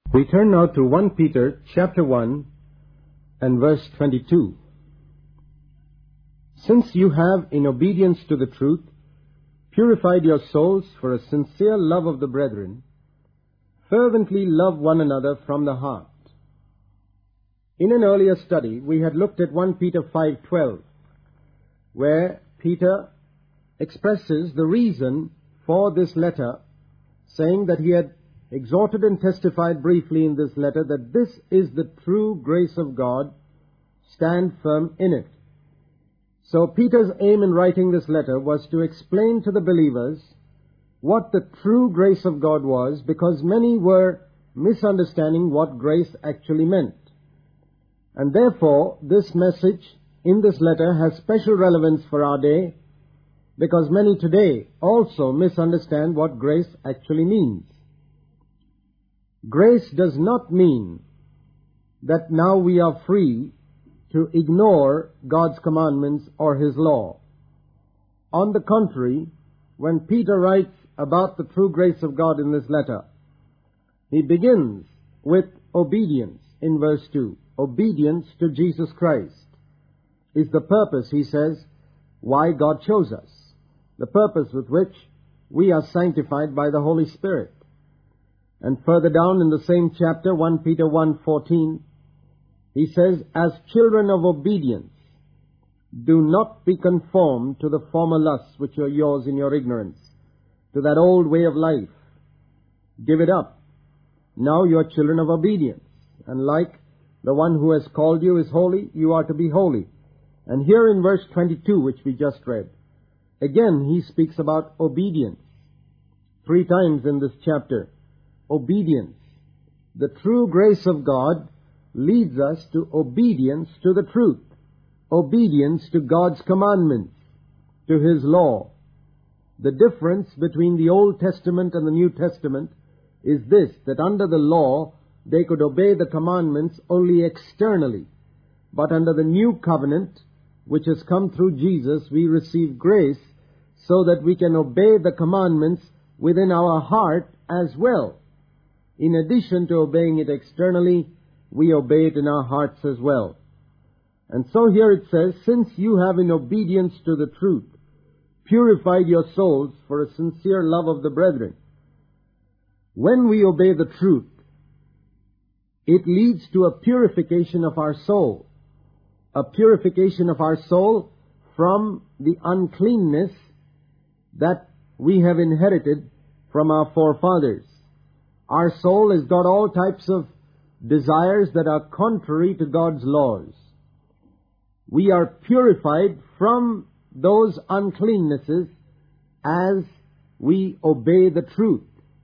We turn now to 1 Peter chapter 1 and verse 22. Since you have, in obedience to the truth, purified your souls for a sincere love of the brethren, fervently love one another from the heart. In an earlier study, we had looked at 1 Peter 5:12, where Peter expresses the reason for this letter, saying that he had exhorted and testified briefly in this letter that this is the true grace of God. Stand firm in it. So Peter's aim in writing this letter was to explain to the believers what the true grace of God was, because many were misunderstanding what grace actually meant. And therefore, this message in this letter has special relevance for our day, because many today also misunderstand what grace actually means. Grace does not mean that now we are free to ignore God's commandments or His law. On the contrary, when Peter writes about the true grace of God in this letter, he begins with obedience in verse 2. Obedience to Jesus Christ is the purpose, he says, why God chose us, the purpose with which we are sanctified by the Holy Spirit. And further down in the same chapter, 1 Peter 1:14, he says, as children of obedience, do not be conformed to the former lusts which are yours in your ignorance, to that old way of life. Give it up. Now you are children of obedience, and like the one who has called you is holy, you are to be holy. And here in verse 22, which we just read, again he speaks about obedience. 3 times in this chapter. Obedience. The true grace of God leads us to obedience to the truth, obedience to God's commandments, to His law. The difference between the Old Testament and the New Testament is this, that under the law they could obey the commandments only externally, but under the new covenant, which has come through Jesus, we receive grace so that we can obey the commandments within our heart as well. In addition to obeying it externally, we obey it in our hearts as well. And so here it says, since you have in obedience to the truth purified your souls for a sincere love of the brethren. When we obey the truth, it leads to a purification of our soul. A purification of our soul from the uncleanness that we have inherited from our forefathers. Our soul has got all types of desires that are contrary to God's laws. We are purified from those uncleannesses as we obey the truth.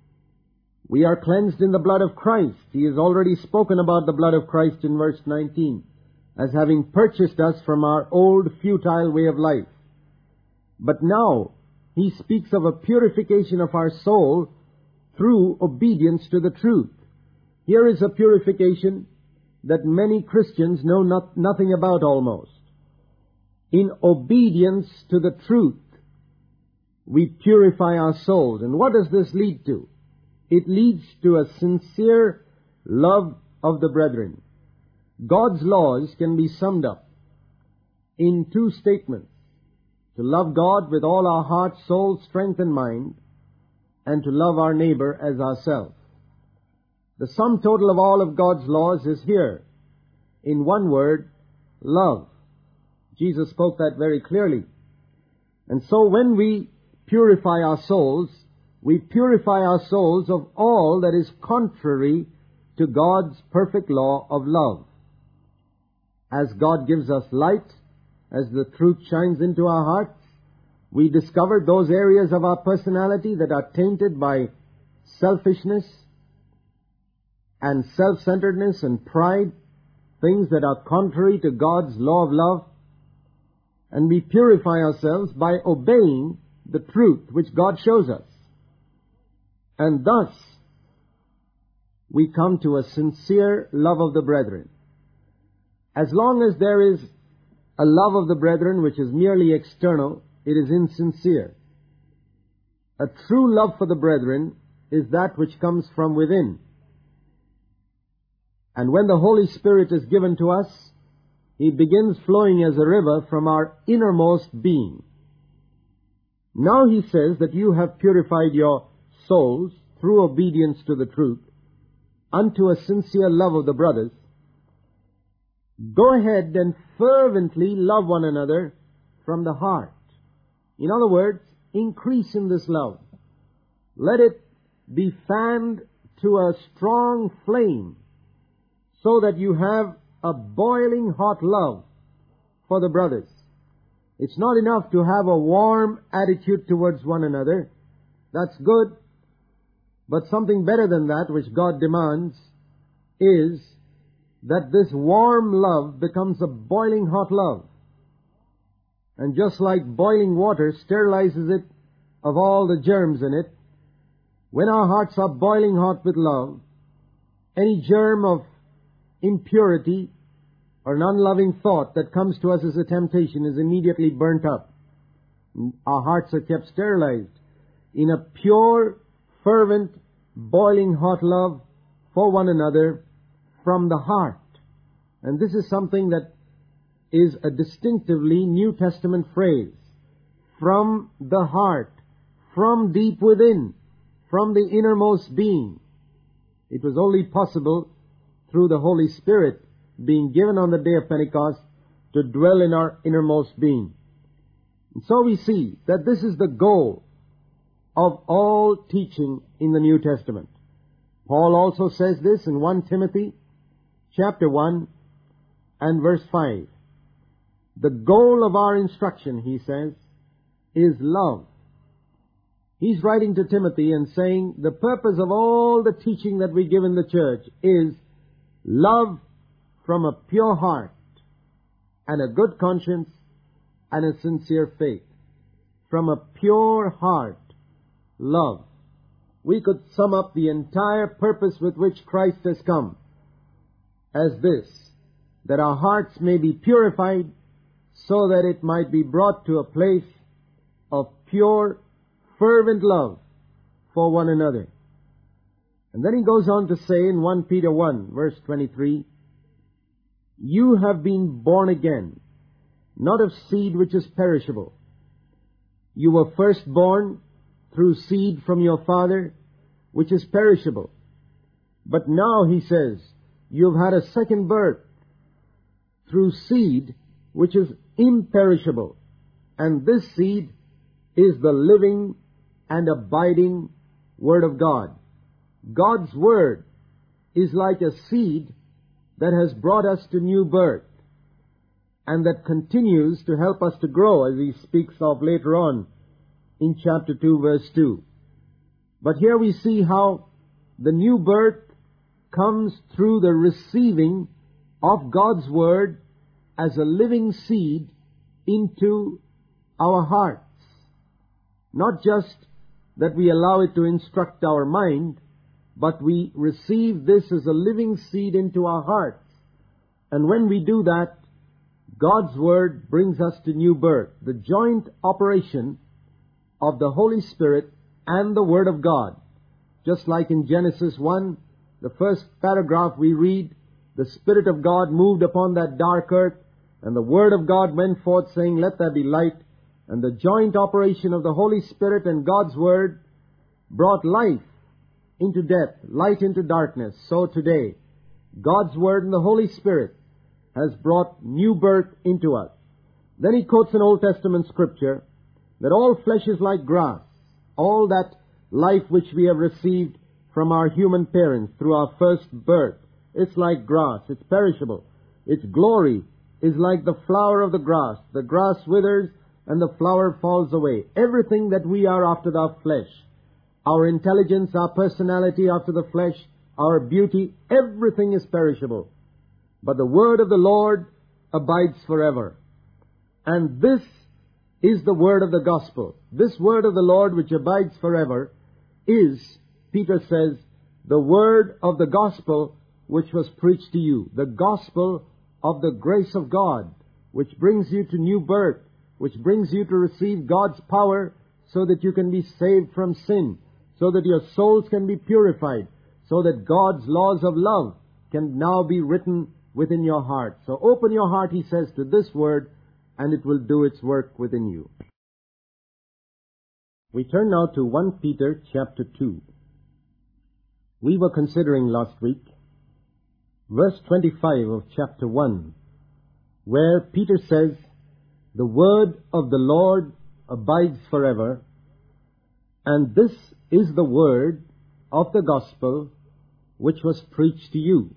We are cleansed in the blood of Christ. He has already spoken about the blood of Christ in verse 19, as having purchased us from our old futile way of life. But now he speaks of a purification of our soul through obedience to the truth. Here is a purification that many Christians know nothing about almost. In obedience to the truth, we purify our souls. And what does this lead to? It leads to a sincere love of the brethren. God's laws can be summed up in 2 statements. To love God with all our heart, soul, strength, and mind, and to love our neighbor as ourselves. The sum total of all of God's laws is here, in one word, love. Jesus spoke that very clearly. And so when we purify our souls, we purify our souls of all that is contrary to God's perfect law of love. As God gives us light, as the truth shines into our hearts, we discover those areas of our personality that are tainted by selfishness and self-centeredness and pride, things that are contrary to God's law of love. And we purify ourselves by obeying the truth which God shows us. And thus, we come to a sincere love of the brethren. As long as there is a love of the brethren which is merely external, it is insincere. A true love for the brethren is that which comes from within. And when the Holy Spirit is given to us, He begins flowing as a river from our innermost being. Now He says that you have purified your souls through obedience to the truth unto a sincere love of the brothers. Go ahead and fervently love one another from the heart. In other words, increase in this love. Let it be fanned to a strong flame so that you have a boiling hot love for the brothers. It's not enough to have a warm attitude towards one another. That's good. But something better than that, which God demands, is that this warm love becomes a boiling hot love. And just like boiling water sterilizes it of all the germs in it, when our hearts are boiling hot with love, any germ of impurity or an unloving thought that comes to us as a temptation is immediately burnt up. Our hearts are kept sterilized in a pure, fervent, boiling hot love for one another from the heart. And this is something that is a distinctively New Testament phrase. From the heart, from deep within, from the innermost being. It was only possible through the Holy Spirit being given on the day of Pentecost to dwell in our innermost being. And so we see that this is the goal of all teaching in the New Testament. Paul also says this in 1 Timothy chapter 1 and verse 5. The goal of our instruction, he says, is love. He's writing to Timothy and saying the purpose of all the teaching that we give in the church is love from a pure heart and a good conscience and a sincere faith. From a pure heart, love. We could sum up the entire purpose with which Christ has come as this, that our hearts may be purified so that it might be brought to a place of pure, fervent love for one another. And then he goes on to say in 1 Peter 1, verse 23, you have been born again, not of seed which is perishable. You were first born through seed from your father, which is perishable. But now, he says, you've had a second birth through seed which is imperishable. And this seed is the living and abiding Word of God. God's Word is like a seed that has brought us to new birth and that continues to help us to grow, as he speaks of later on in chapter 2, verse 2. But here we see how the new birth comes through the receiving of God's Word as a living seed into our hearts. Not just that we allow it to instruct our mind, but we receive this as a living seed into our hearts. And when we do that, God's Word brings us to new birth. The joint operation of the Holy Spirit and the Word of God. Just like in Genesis 1, the first paragraph we read, the Spirit of God moved upon that dark earth, and the Word of God went forth saying, let there be light. And the joint operation of the Holy Spirit and God's Word brought life into death, light into darkness. So today, God's Word and the Holy Spirit has brought new birth into us. Then he quotes an Old Testament scripture that all flesh is like grass. All that life which we have received from our human parents through our first birth, it's like grass. It's perishable. Its glory is like the flower of the grass. The grass withers and the flower falls away. Everything that we are after our flesh, our intelligence, our personality after the flesh, our beauty, everything is perishable. But the word of the Lord abides forever. And this is the word of the gospel. This word of the Lord which abides forever is, Peter says, the word of the gospel which was preached to you. The gospel of the grace of God, which brings you to new birth, which brings you to receive God's power so that you can be saved from sin, so that your souls can be purified, so that God's laws of love can now be written within your heart. So open your heart, he says, to this word, and it will do its work within you. We turn now to 1 Peter chapter 2. We were considering last week verse 25 of chapter 1, where Peter says, "The word of the Lord abides forever, and this is the word of the gospel which was preached to you."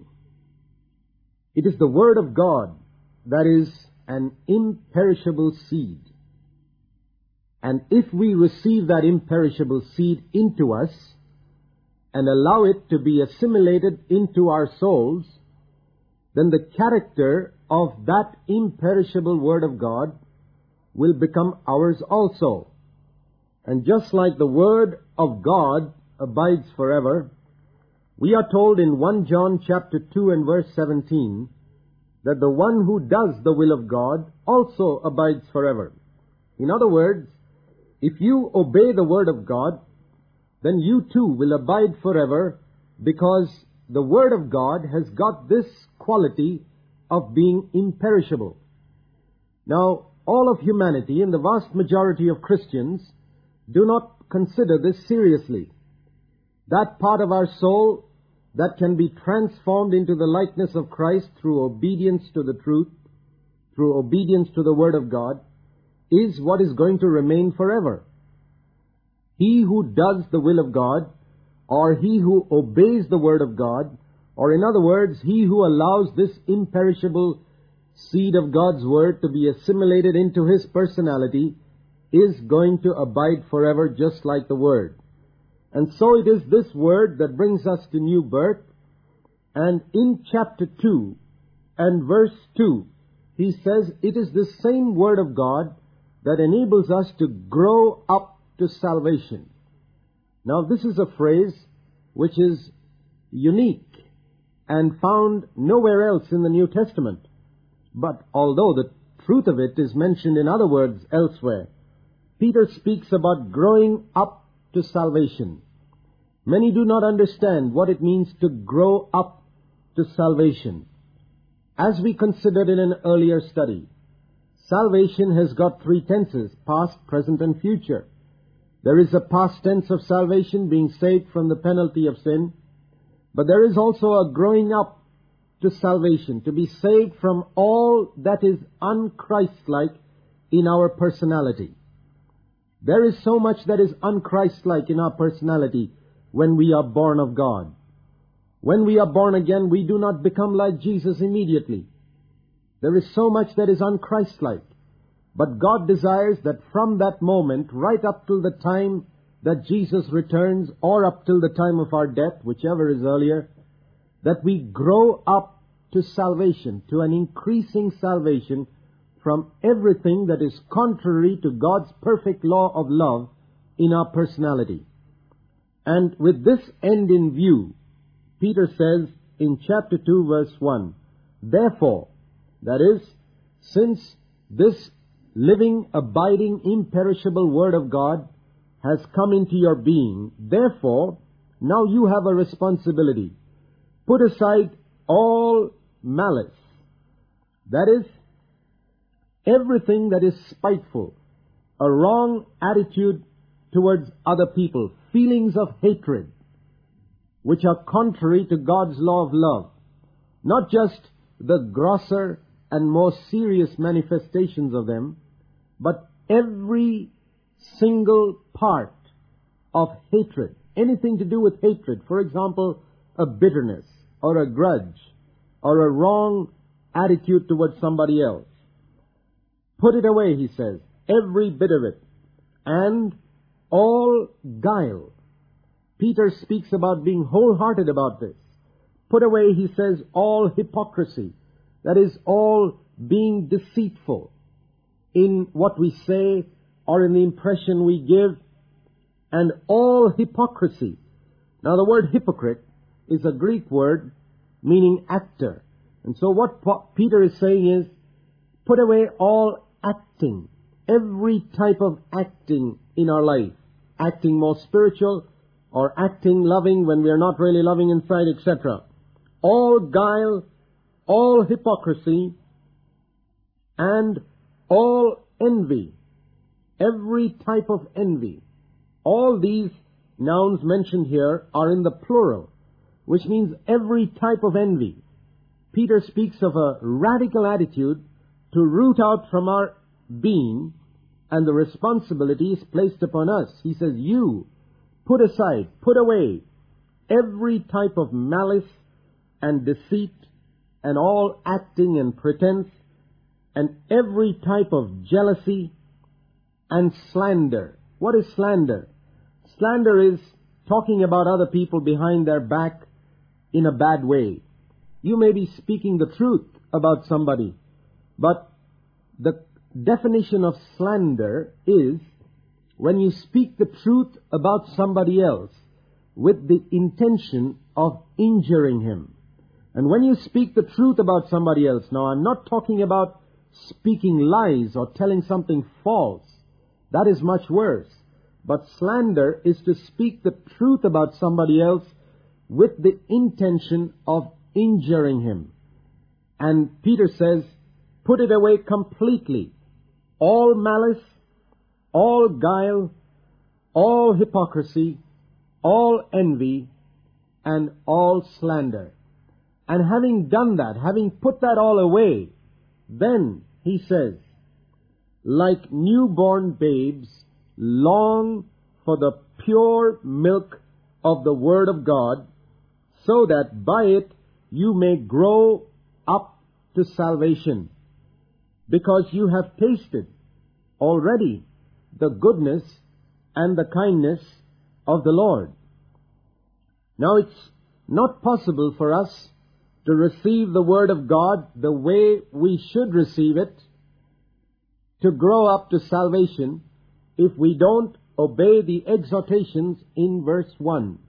It is the word of God that is an imperishable seed. And if we receive that imperishable seed into us and allow it to be assimilated into our souls, then the character of that imperishable word of God will become ours also. And just like the word of God abides forever, we are told in 1 John chapter 2 and verse 17 that the one who does the will of God also abides forever. In other words, if you obey the word of God, then you too will abide forever, because the word of God has got this quality of being imperishable. Now, all of humanity and the vast majority of Christians do not consider this seriously. That part of our soul that can be transformed into the likeness of Christ through obedience to the truth, through obedience to the word of God, is what is going to remain forever. He who does the will of God, or he who obeys the word of God, or in other words, he who allows this imperishable seed of God's word to be assimilated into his personality, is going to abide forever just like the word. And so it is this word that brings us to new birth. And in chapter 2 and verse 2, he says it is the same word of God that enables us to grow up to salvation. Now, this is a phrase which is unique and found nowhere else in the New Testament. But although the truth of it is mentioned in other words elsewhere, Peter speaks about growing up to salvation. Many do not understand what it means to grow up to salvation. As we considered in an earlier study, salvation has got three tenses: past, present, and future. There is a past tense of salvation, being saved from the penalty of sin. But there is also a growing up to salvation, to be saved from all that is un-Christ-like in our personality. There is so much that is un-Christ-like in our personality when we are born of God. When we are born again, we do not become like Jesus immediately. There is so much that is un-Christ-like. But God desires that from that moment, right up till the time that Jesus returns, or up till the time of our death, whichever is earlier, that we grow up to salvation, to an increasing salvation from everything that is contrary to God's perfect law of love in our personality. And with this end in view, Peter says in chapter 2 verse 1, "Therefore," that is, since this living, abiding, imperishable word of God has come into your being, therefore, now you have a responsibility. Put aside all malice. That is, everything that is spiteful, a wrong attitude towards other people, feelings of hatred, which are contrary to God's law of love. Not just the grosser and more serious manifestations of them, but every single part of hatred, anything to do with hatred, for example, a bitterness or a grudge or a wrong attitude towards somebody else. Put it away, he says, every bit of it, and all guile. Peter speaks about being wholehearted about this. Put away, he says, all hypocrisy. That is, all being deceitful in what we say or in the impression we give, and all hypocrisy. Now, the word hypocrite is a Greek word meaning actor. And so what Peter is saying is, put away all acting, every type of acting in our life, acting more spiritual or acting loving when we are not really loving inside, etc. all guile, all hypocrisy, and all envy. Every type of envy. All these nouns mentioned here are in the plural, which means every type of envy. Peter speaks of a radical attitude to root out from our being, and the responsibility is placed upon us. He says, you put aside, put away every type of malice and deceit and all acting and pretense and every type of jealousy and slander. What is slander? Slander is talking about other people behind their back in a bad way. You may be speaking the truth about somebody, but the definition of slander is when you speak the truth about somebody else with the intention of injuring him. And when you speak the truth about somebody else, now I'm not talking about speaking lies or telling something false. That is much worse. But slander is to speak the truth about somebody else with the intention of injuring him. And Peter says, put it away completely. All malice, all guile, all hypocrisy, all envy, and all slander. And having done that, having put that all away, then, he says, like newborn babes, long for the pure milk of the Word of God, so that by it you may grow up to salvation, because you have tasted already the goodness and the kindness of the Lord. Now, it's not possible for us to receive the Word of God the way we should receive it, to grow up to salvation, if we don't obey the exhortations in verse 1.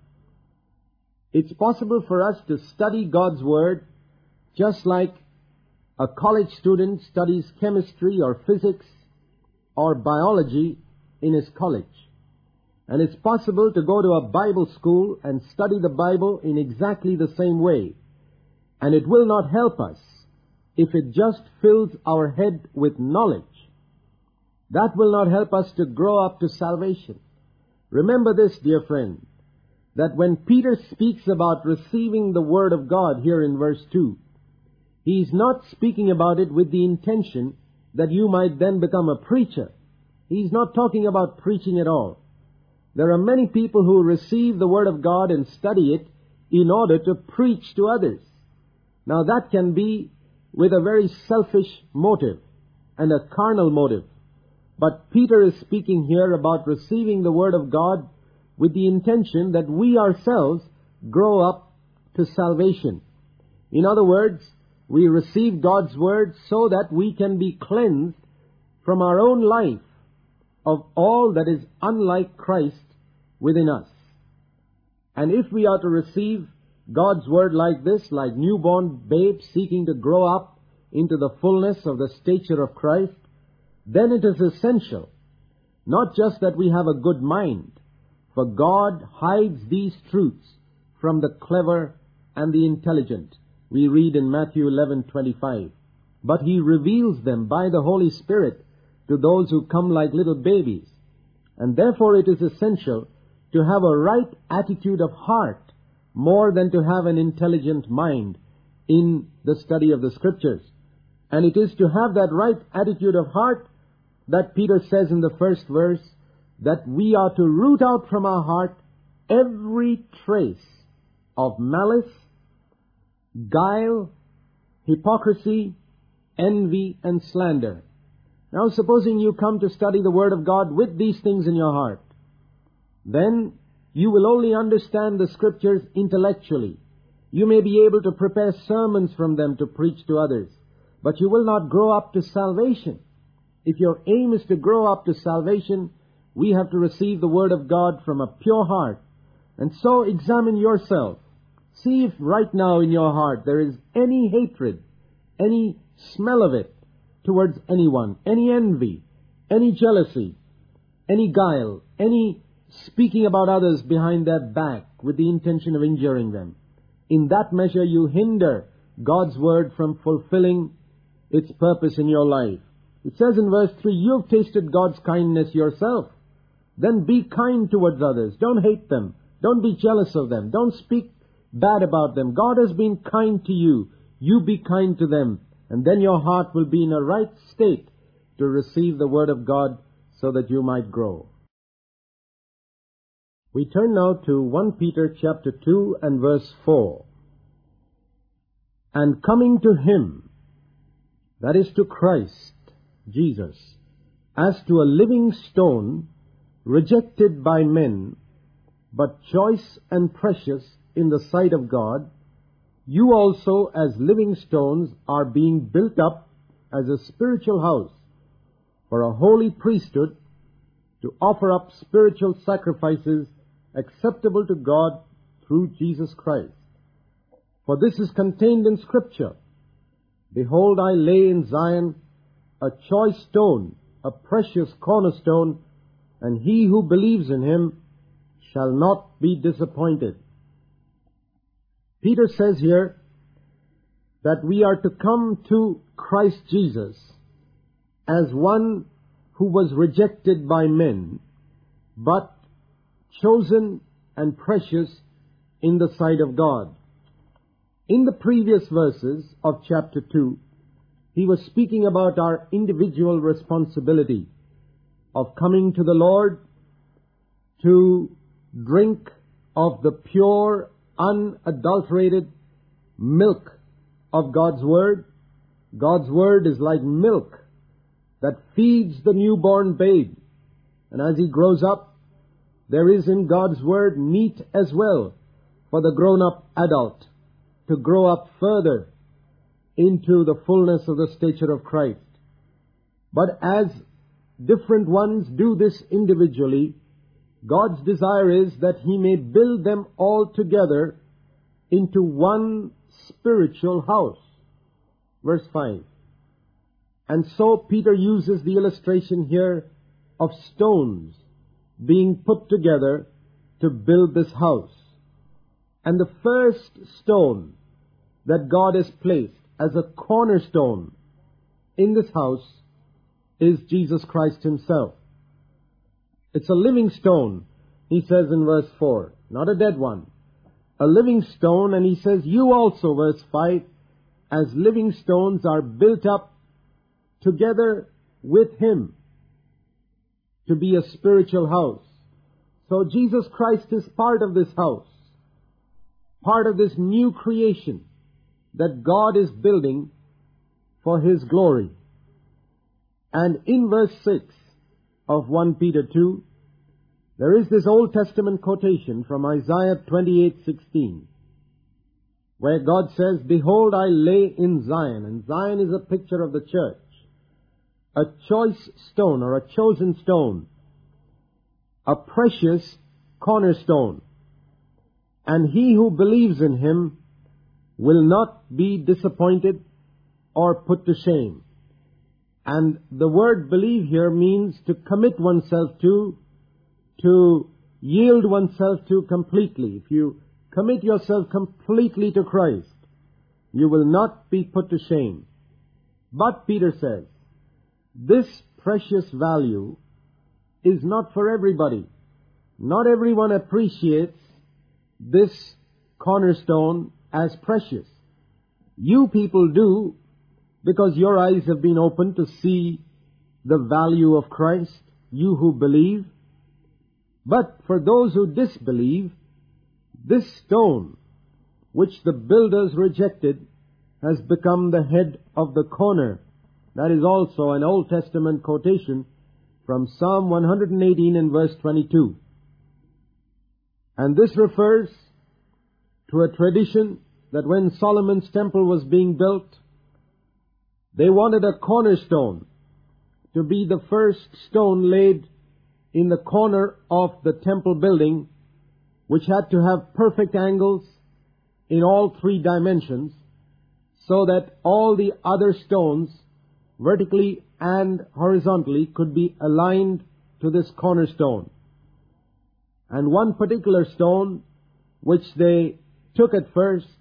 It's possible for us to study God's Word just like a college student studies chemistry or physics or biology in his college. And it's possible to go to a Bible school and study the Bible in exactly the same way. And it will not help us if it just fills our head with knowledge. That will not help us to grow up to salvation. Remember this, dear friend, that when Peter speaks about receiving the Word of God here in verse 2, he's not speaking about it with the intention that you might then become a preacher. He's not talking about preaching at all. There are many people who receive the Word of God and study it in order to preach to others. Now that can be with a very selfish motive and a carnal motive. But Peter is speaking here about receiving the Word of God with the intention that we ourselves grow up to salvation. In other words, we receive God's Word so that we can be cleansed from our own life of all that is unlike Christ within us. And if we are to receive God's Word like this, like newborn babes seeking to grow up into the fullness of the stature of Christ, then it is essential, not just that we have a good mind, for God hides these truths from the clever and the intelligent. We read in Matthew 11:25, but He reveals them by the Holy Spirit to those who come like little babies. And therefore it is essential to have a right attitude of heart more than to have an intelligent mind in the study of the Scriptures. And it is to have that right attitude of heart that Peter says in the first verse, that we are to root out from our heart every trace of malice, guile, hypocrisy, envy, and slander. Now, supposing you come to study the Word of God with these things in your heart, then you will only understand the Scriptures intellectually. You may be able to prepare sermons from them to preach to others, but you will not grow up to salvation. If your aim is to grow up to salvation, we have to receive the Word of God from a pure heart. And so examine yourself. See if right now in your heart there is any hatred, any smell of it towards anyone, any envy, any jealousy, any guile, any speaking about others behind their back with the intention of injuring them. in that measure you hinder God's word from fulfilling its purpose in your life. It says in verse 3, you have tasted God's kindness yourself. Then be kind towards others. Don't hate them. Don't be jealous of them. Don't speak bad about them. God has been kind to you. You be kind to them. And then your heart will be in a right state to receive the word of God so that you might grow. We turn now to 1 Peter chapter 2 and verse 4. And coming to Him, that is to Christ, Jesus, as to a living stone, rejected by men, but choice and precious in the sight of God, you also as living stones are being built up as a spiritual house for a holy priesthood to offer up spiritual sacrifices acceptable to God through Jesus Christ. For this is contained in Scripture. Behold, I lay in Zion a choice stone, a precious cornerstone, and he who believes in Him shall not be disappointed. Peter says here that we are to come to Christ Jesus as one who was rejected by men, but chosen and precious in the sight of God. In the previous verses of chapter 2, he was speaking about our individual responsibility of coming to the Lord to drink of the pure, unadulterated milk of God's Word. God's Word is like milk that feeds the newborn babe. And as he grows up, there is in God's Word meat as well for the grown-up adult to grow up further into the fullness of the stature of Christ. But as different ones do this individually, God's desire is that He may build them all together into one spiritual house. Verse 5. And so Peter uses the illustration here of stones being put together to build this house. And the first stone that God has placed as a cornerstone in this house is Jesus Christ Himself. It's a living stone, he says in verse 4, not a dead one. A living stone, and he says, you also, verse 5, as living stones are built up together with Him to be a spiritual house. So Jesus Christ is part of this house, part of this new creation that God is building for His glory. And in verse 6 of 1 Peter 2, there is this Old Testament quotation from Isaiah 28:16, where God says, behold, I lay in Zion, and Zion is a picture of the church, a choice stone or a chosen stone, a precious cornerstone, and he who believes in Him will not be disappointed or put to shame. And the word believe here means to commit oneself to yield oneself to completely. If you commit yourself completely to Christ, you will not be put to shame. But Peter says, this precious value is not for everybody. Not everyone appreciates this cornerstone as precious. You people do, because your eyes have been opened to see the value of Christ, you who believe. But for those who disbelieve, this stone, which the builders rejected, has become the head of the corner. That is also an Old Testament quotation from Psalm 118 and verse 22. And this refers to a tradition that when Solomon's temple was being built, they wanted a cornerstone to be the first stone laid in the corner of the temple building, which had to have perfect angles in all three dimensions, so that all the other stones, vertically and horizontally, could be aligned to this cornerstone. And one particular stone, which they took at first,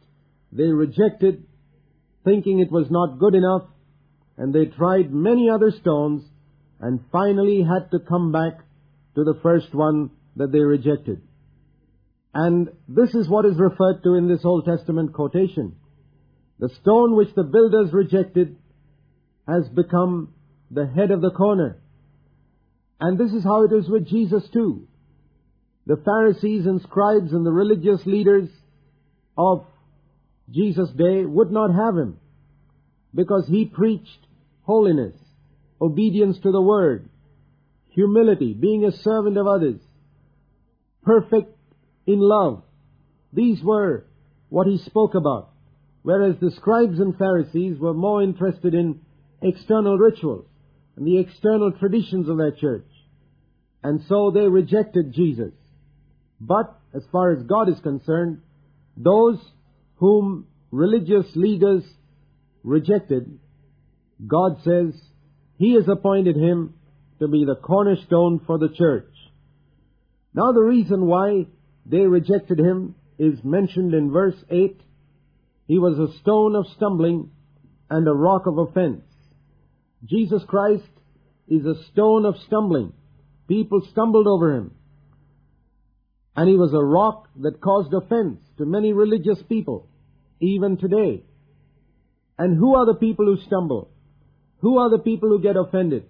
they rejected, thinking it was not good enough, and they tried many other stones, and finally had to come back to the first one that they rejected. And this is what is referred to in this Old Testament quotation. The stone which the builders rejected has become the head of the corner. And this is how it is with Jesus too. The Pharisees and scribes and the religious leaders of Jesus' day would not have him, because he preached holiness, obedience to the Word, humility, being a servant of others, perfect in love. These were what he spoke about, whereas the scribes and Pharisees were more interested in external rituals and the external traditions of their church. And so they rejected Jesus. But as far as God is concerned, those whom religious leaders rejected, God says He has appointed him to be the cornerstone for the church. Now the reason why they rejected him is mentioned in verse 8. He was a stone of stumbling and a rock of offense. Jesus Christ is a stone of stumbling. People stumbled over him. And he was a rock that caused offense to many religious people, even today. And who are the people who stumble? Who are the people who get offended?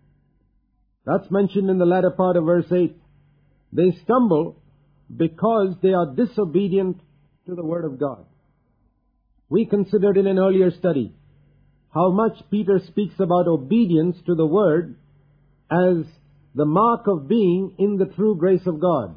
That's mentioned in the latter part of verse 8. They stumble because they are disobedient to the Word of God. We considered in an earlier study how much Peter speaks about obedience to the Word as the mark of being in the true grace of God.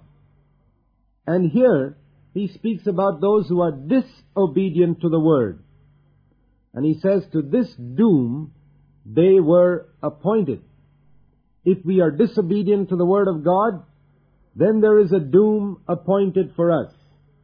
And here he speaks about those who are disobedient to the Word. And he says, to this doom they were appointed. If we are disobedient to the Word of God, then there is a doom appointed for us.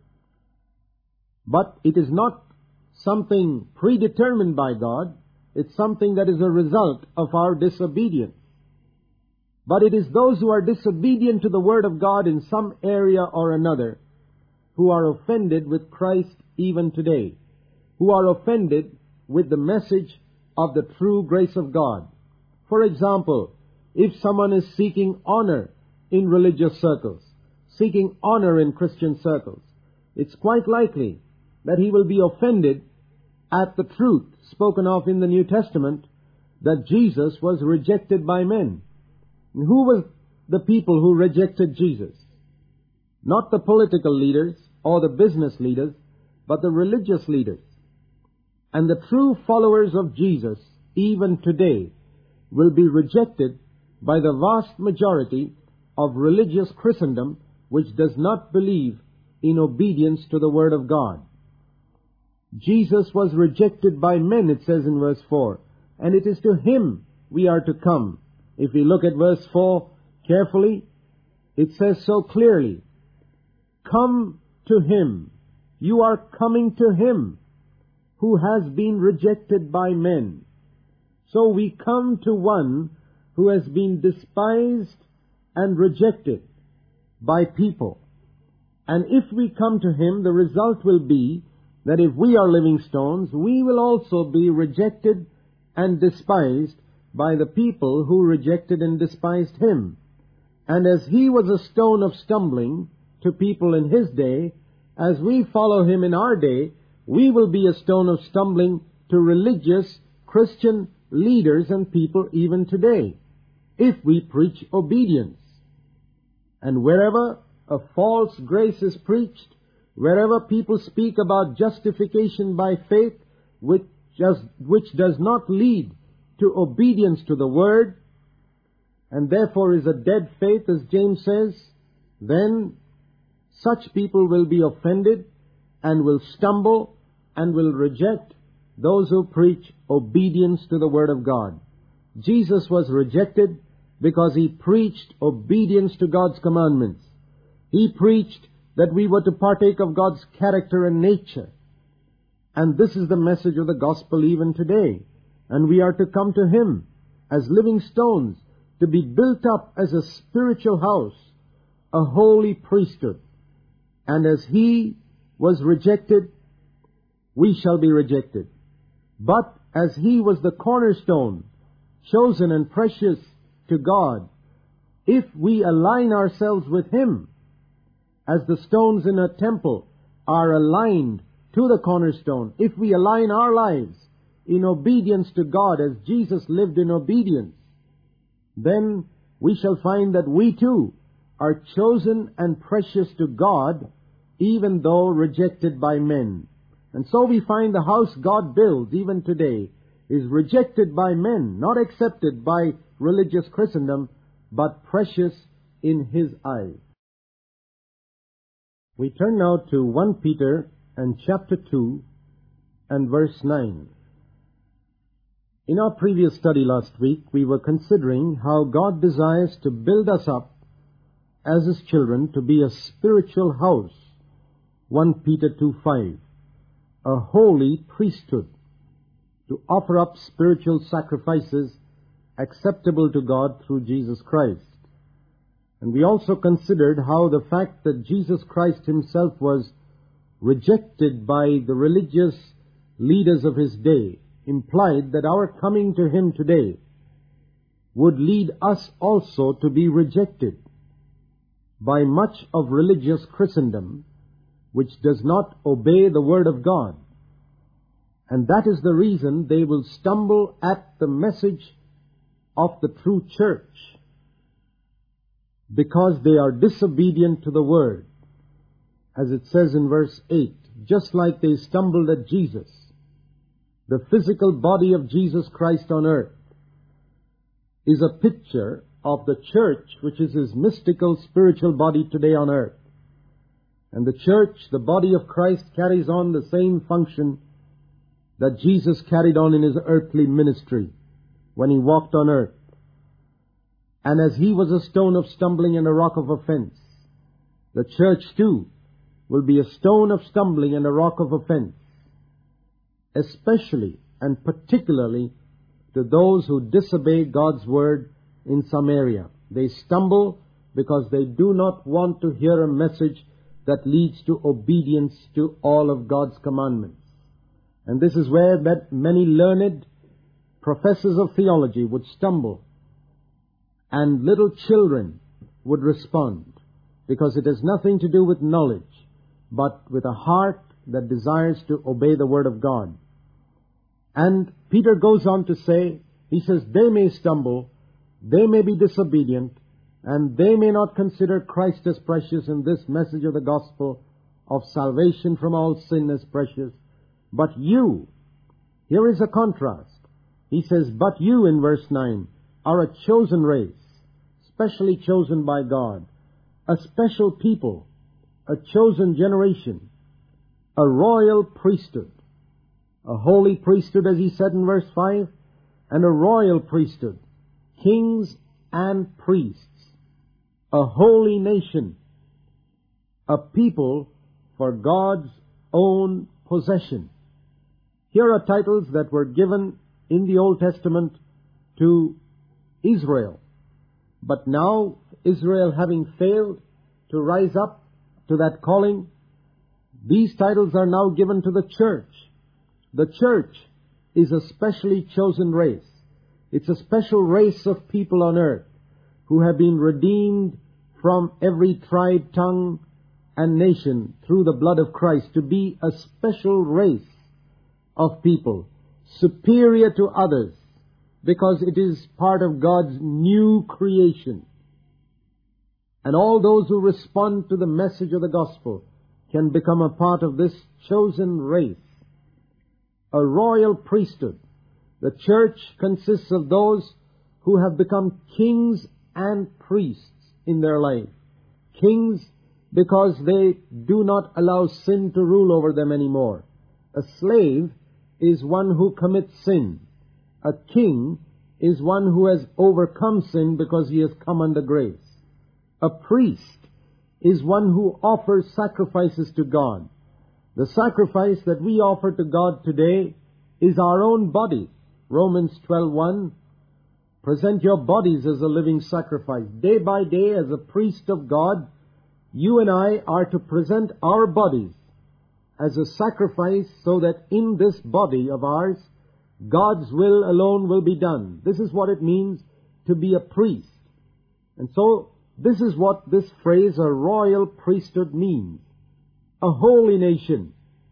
But it is not something predetermined by God. It's something that is a result of our disobedience. But it is those who are disobedient to the Word of God in some area or another who are offended with Christ even today, who are offended with the message of the true grace of God. For example, if someone is seeking honor in religious circles, seeking honor in Christian circles, it's quite likely that he will be offended at the truth spoken of in the New Testament that Jesus was rejected by men. And who were the people who rejected Jesus? Not the political leaders or the business leaders, but the religious leaders. And the true followers of Jesus, even today, will be rejected by the vast majority of religious Christendom which does not believe in obedience to the Word of God. Jesus was rejected by men, it says in verse 4, and it is to Him we are to come. If we look at verse 4 carefully, it says so clearly, come to Him. You are coming to Him who has been rejected by men. So we come to one who has been despised and rejected by people. And if we come to Him, the result will be that if we are living stones, we will also be rejected and despised by the people who rejected and despised Him. And as He was a stone of stumbling to people in His day, as we follow Him in our day, we will be a stone of stumbling to religious Christian leaders and people even today, if we preach obedience. And wherever a false grace is preached, wherever people speak about justification by faith, which does not lead to obedience to the Word, and therefore is a dead faith, as James says, then such people will be offended and will stumble and will reject those who preach obedience to the Word of God. Jesus was rejected because He preached obedience to God's commandments. He preached that we were to partake of God's character and nature. And this is the message of the gospel even today. And we are to come to Him as living stones, to be built up as a spiritual house, a holy priesthood. And as He was rejected, we shall be rejected. But as He was the cornerstone, chosen and precious to God, if we align ourselves with Him, as the stones in a temple are aligned to the cornerstone, if we align our lives in obedience to God as Jesus lived in obedience, then we shall find that we too are chosen and precious to God, even though rejected by men. And so we find the house God builds even today is rejected by men, not accepted by religious Christendom, but precious in His eyes. We turn now to 1 Peter and chapter 2 and verse 9. In our previous study last week, we were considering how God desires to build us up as His children to be a spiritual house. 1 Peter 2:5, a holy priesthood, to offer up spiritual sacrifices acceptable to God through Jesus Christ. And we also considered how the fact that Jesus Christ Himself was rejected by the religious leaders of His day implied that our coming to Him today would lead us also to be rejected by much of religious Christendom, which does not obey the Word of God. And that is the reason they will stumble at the message of the true church, because they are disobedient to the Word. As it says in verse 8, just like they stumbled at Jesus, the physical body of Jesus Christ on earth is a picture of the church, which is His mystical spiritual body today on earth. And the church, the body of Christ, carries on the same function that Jesus carried on in His earthly ministry when He walked on earth. And as He was a stone of stumbling and a rock of offense, the church too will be a stone of stumbling and a rock of offense, especially and particularly to those who disobey God's Word in some area. They stumble because they do not want to hear a message that leads to obedience to all of God's commandments. And this is where many learned professors of theology would stumble, and little children would respond, because it has nothing to do with knowledge, but with a heart that desires to obey the Word of God. And Peter goes on to say, he says, they may stumble, they may be disobedient, and they may not consider Christ as precious in this message of the gospel of salvation from all sin as precious. But you, here is a contrast. He says, but you, in verse 9, are a chosen race, specially chosen by God, a special people, a chosen generation, a royal priesthood, a holy priesthood, as he said in verse 5, and a royal priesthood, kings and priests, a holy nation, a people for God's own possession. Here are titles that were given in the Old Testament to Israel. But now, Israel having failed to rise up to that calling, these titles are now given to the church. The church is a specially chosen race. It's a special race of people on earth who have been redeemed from every tribe, tongue, and nation through the blood of Christ, to be a special race of people, superior to others, because it is part of God's new creation. And all those who respond to the message of the gospel can become a part of this chosen race, a royal priesthood. The church consists of those who have become kings and priests in their life. Kings because they do not allow sin to rule over them anymore. A slave is one who commits sin. A king is one who has overcome sin because he has come under grace. A priest is one who offers sacrifices to God. The sacrifice that we offer to God today is our own body. Romans 12:1, present your bodies as a living sacrifice. Day by day, as a priest of God, you and I are to present our bodies as a sacrifice so that in this body of ours, God's will alone will be done. This is what it means to be a priest. And so, this is what this phrase, a royal priesthood, means. A holy nation.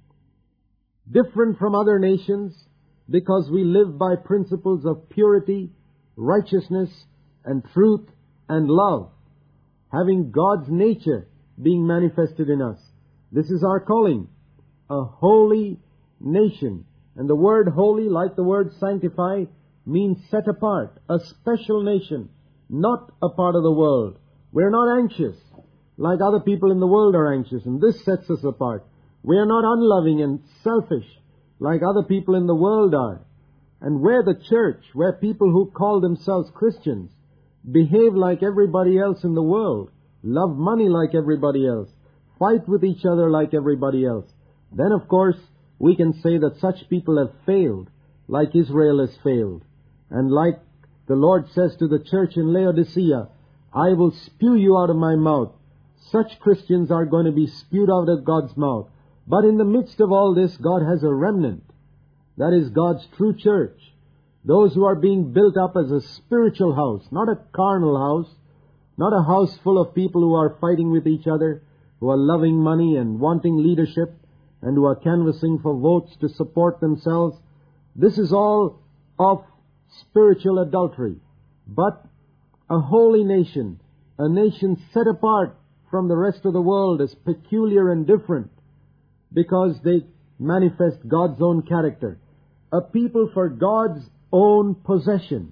Different from other nations because we live by principles of purity, righteousness, and truth, and love, having God's nature being manifested in us. This is our calling. A holy nation. And the word holy, like the word sanctify, means set apart, a special nation, not a part of the world. We're not anxious like other people in the world are anxious, and this sets us apart. We are not unloving and selfish like other people in the world are. And where the church, where people who call themselves Christians behave like everybody else in the world, love money like everybody else, fight with each other like everybody else, then of course we can say that such people have failed, like Israel has failed. And like the Lord says to the church in Laodicea, I will spew you out of my mouth. Such Christians are going to be spewed out of God's mouth. But in the midst of all this, God has a remnant. That is God's true church. Those who are being built up as a spiritual house, not a carnal house, not a house full of people who are fighting with each other, who are loving money and wanting leadership, and who are canvassing for votes to support themselves. This is all of spiritual adultery. But a holy nation, a nation set apart from the rest of the world as peculiar and different because they manifest God's own character. A people for God's own possession.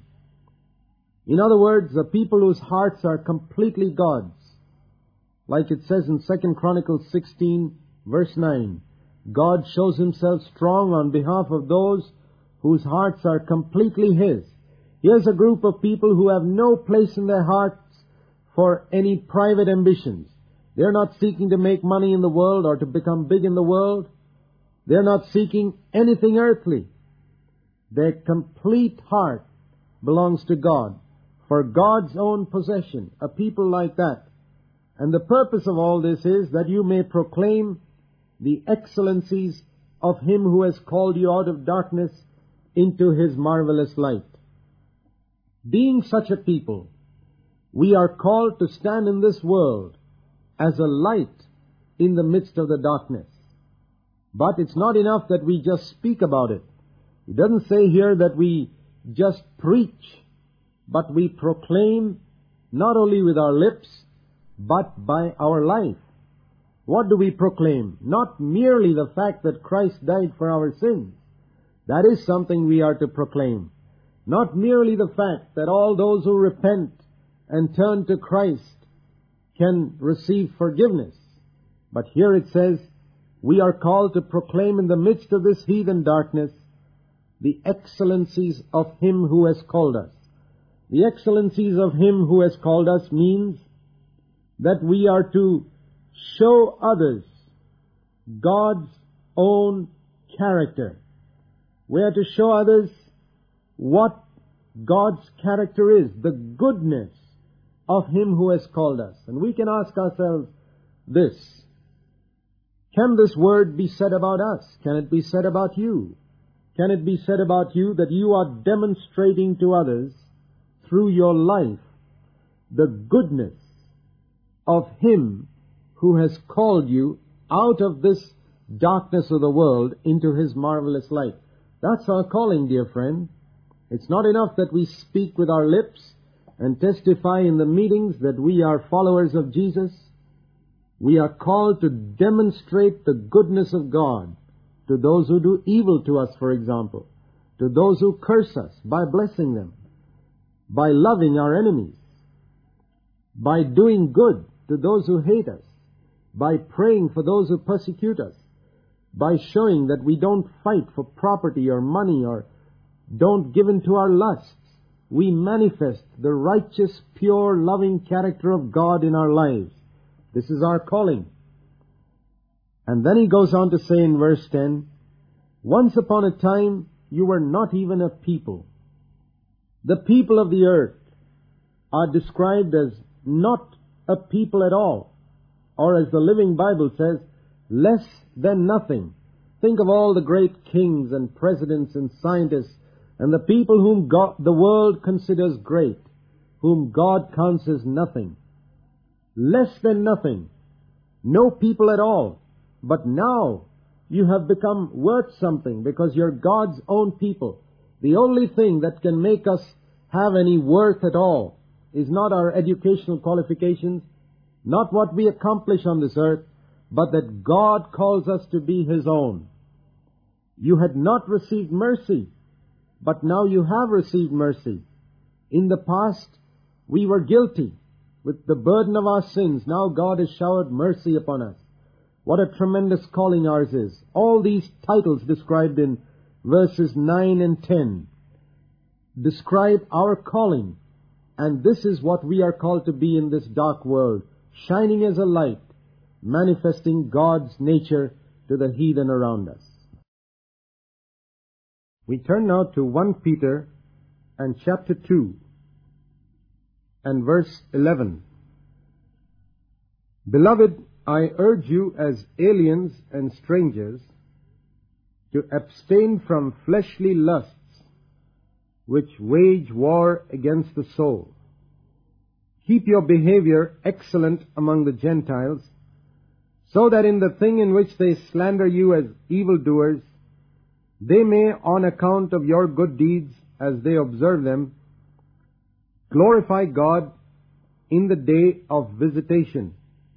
In other words, a people whose hearts are completely God's. Like it says in 2 Chronicles 16, verse 9, God shows Himself strong on behalf of those whose hearts are completely His. Here's a group of people who have no place in their hearts for any private ambitions. They're not seeking to make money in the world or to become big in the world. They're not seeking anything earthly. Their complete heart belongs to God, for God's own possession, a people like that. And the purpose of all this is that you may proclaim the excellencies of Him who has called you out of darkness into His marvelous light. Being such a people, we are called to stand in this world as a light in the midst of the darkness. But it's not enough that we just speak about it. It doesn't say here that we just preach, but we proclaim not only with our lips, but by our life. What do we proclaim? Not merely the fact that Christ died for our sins. That is something we are to proclaim. Not merely the fact that all those who repent and turn to Christ can receive forgiveness. But here it says, we are called to proclaim in the midst of this heathen darkness the excellencies of Him who has called us. The excellencies of Him who has called us means that we are to show others God's own character. We are to show others what God's character is, the goodness of Him who has called us. And we can ask ourselves this: can this word be said about us? Can it be said about you? Can it be said about you that you are demonstrating to others through your life the goodness of Him who has called you out of this darkness of the world into His marvelous light? That's our calling, dear friend. It's not enough that we speak with our lips and testify in the meetings that we are followers of Jesus. We are called to demonstrate the goodness of God to those who do evil to us, for example, to those who curse us, by blessing them, by loving our enemies, by doing good to those who hate us, by praying for those who persecute us, by showing that we don't fight for property or money or don't give in to our lusts. We manifest the righteous, pure, loving character of God in our lives. This is our calling. And then he goes on to say in verse 10, once upon a time you were not even a people. The people of the earth are described as not a people at all. Or as the Living Bible says, less than nothing. Think of all the great kings and presidents and scientists and the people whom the world considers great, whom God counts as nothing. Less than nothing. No people at all. But now you have become worth something because you're God's own people. The only thing that can make us have any worth at all is not our educational qualifications, not what we accomplish on this earth, but that God calls us to be His own. You had not received mercy, but now you have received mercy. In the past, we were guilty with the burden of our sins. Now God has showered mercy upon us. What a tremendous calling ours is. All these titles described in verses 9 and 10 describe our calling. And this is what we are called to be in this dark world, shining as a light, manifesting God's nature to the heathen around us. We turn now to 1 Peter and chapter 2 and verse 11. Beloved, I urge you as aliens and strangers to abstain from fleshly lusts which wage war against the soul. Keep your behavior excellent among the Gentiles, so that in the thing in which they slander you as evildoers, they may, on account of your good deeds as they observe them, glorify God in the day of visitation.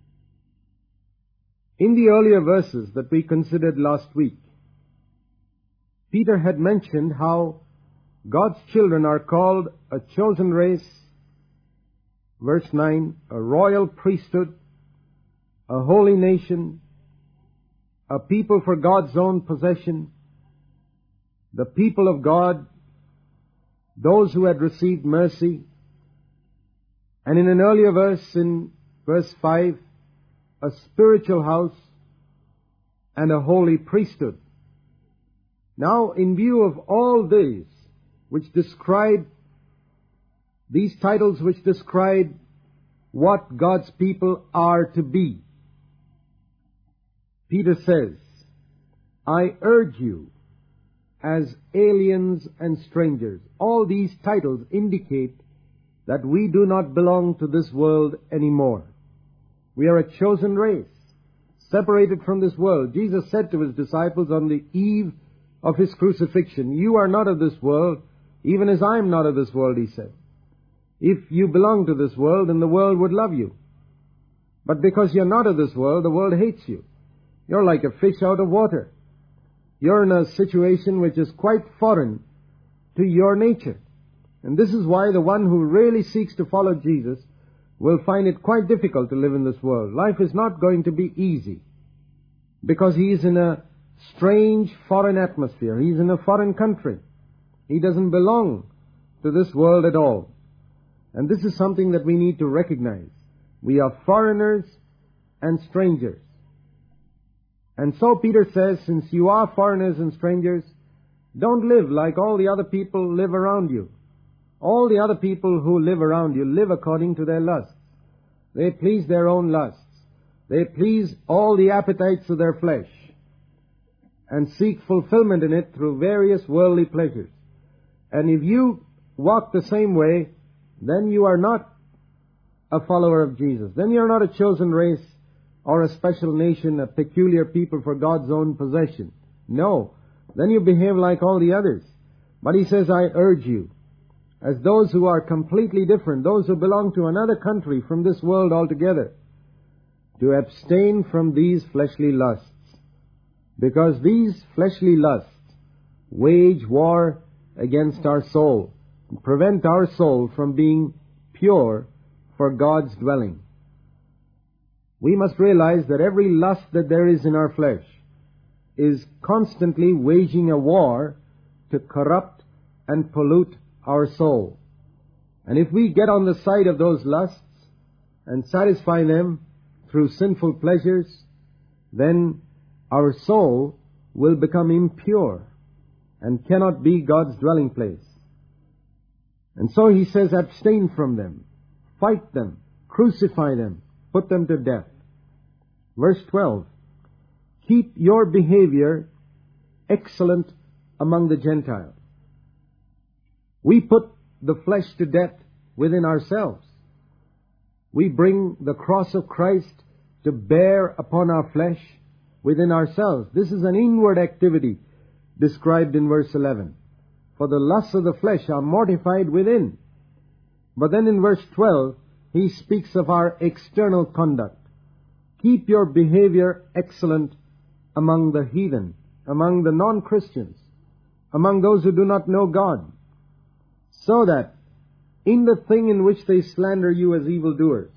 In the earlier verses that we considered last week, Peter had mentioned how God's children are called a chosen race, verse 9, a royal priesthood, a holy nation, a people for God's own possession, the people of God, those who had received mercy. And in an earlier verse, in verse 5, a spiritual house and a holy priesthood. Now, in view of all these, which describe these titles which describe what God's people are to be, Peter says, I urge you as aliens and strangers. All these titles indicate that we do not belong to this world anymore. We are a chosen race, separated from this world. Jesus said to His disciples on the eve of His crucifixion, you are not of this world, even as I am not of this world, He said. If you belong to this world, then the world would love you. But because you're not of this world, the world hates you. You're like a fish out of water. You're in a situation which is quite foreign to your nature. And this is why the one who really seeks to follow Jesus will find it quite difficult to live in this world. Life is not going to be easy because he is in a strange foreign atmosphere. He's in a foreign country. He doesn't belong to this world at all. And this is something that we need to recognize. We are foreigners and strangers. And so Peter says, since you are foreigners and strangers, don't live like all the other people live around you. All the other people who live around you live according to their lusts. They please their own lusts. They please all the appetites of their flesh and seek fulfillment in it through various worldly pleasures. And if you walk the same way, then you are not a follower of Jesus. Then you are not a chosen race or a special nation, a peculiar people for God's own possession. No. Then you behave like all the others. But he says, I urge you, as those who are completely different, those who belong to another country from this world altogether, to abstain from these fleshly lusts. Because these fleshly lusts wage war against our soul, and prevent our soul from being pure for God's dwelling. We must realize that every lust that there is in our flesh is constantly waging a war to corrupt and pollute our soul. And if we get on the side of those lusts and satisfy them through sinful pleasures, then our soul will become impure and cannot be God's dwelling place. And so he says, abstain from them, fight them, crucify them, put them to death. Verse 12, keep your behavior excellent among the Gentiles. We put the flesh to death within ourselves. We bring the cross of Christ to bear upon our flesh within ourselves. This is an inward activity described in verse 11. For the lusts of the flesh are mortified within. But then in verse 12, he speaks of our external conduct. Keep your behavior excellent among the heathen, among the non-Christians, among those who do not know God, so that in the thing in which they slander you as evildoers.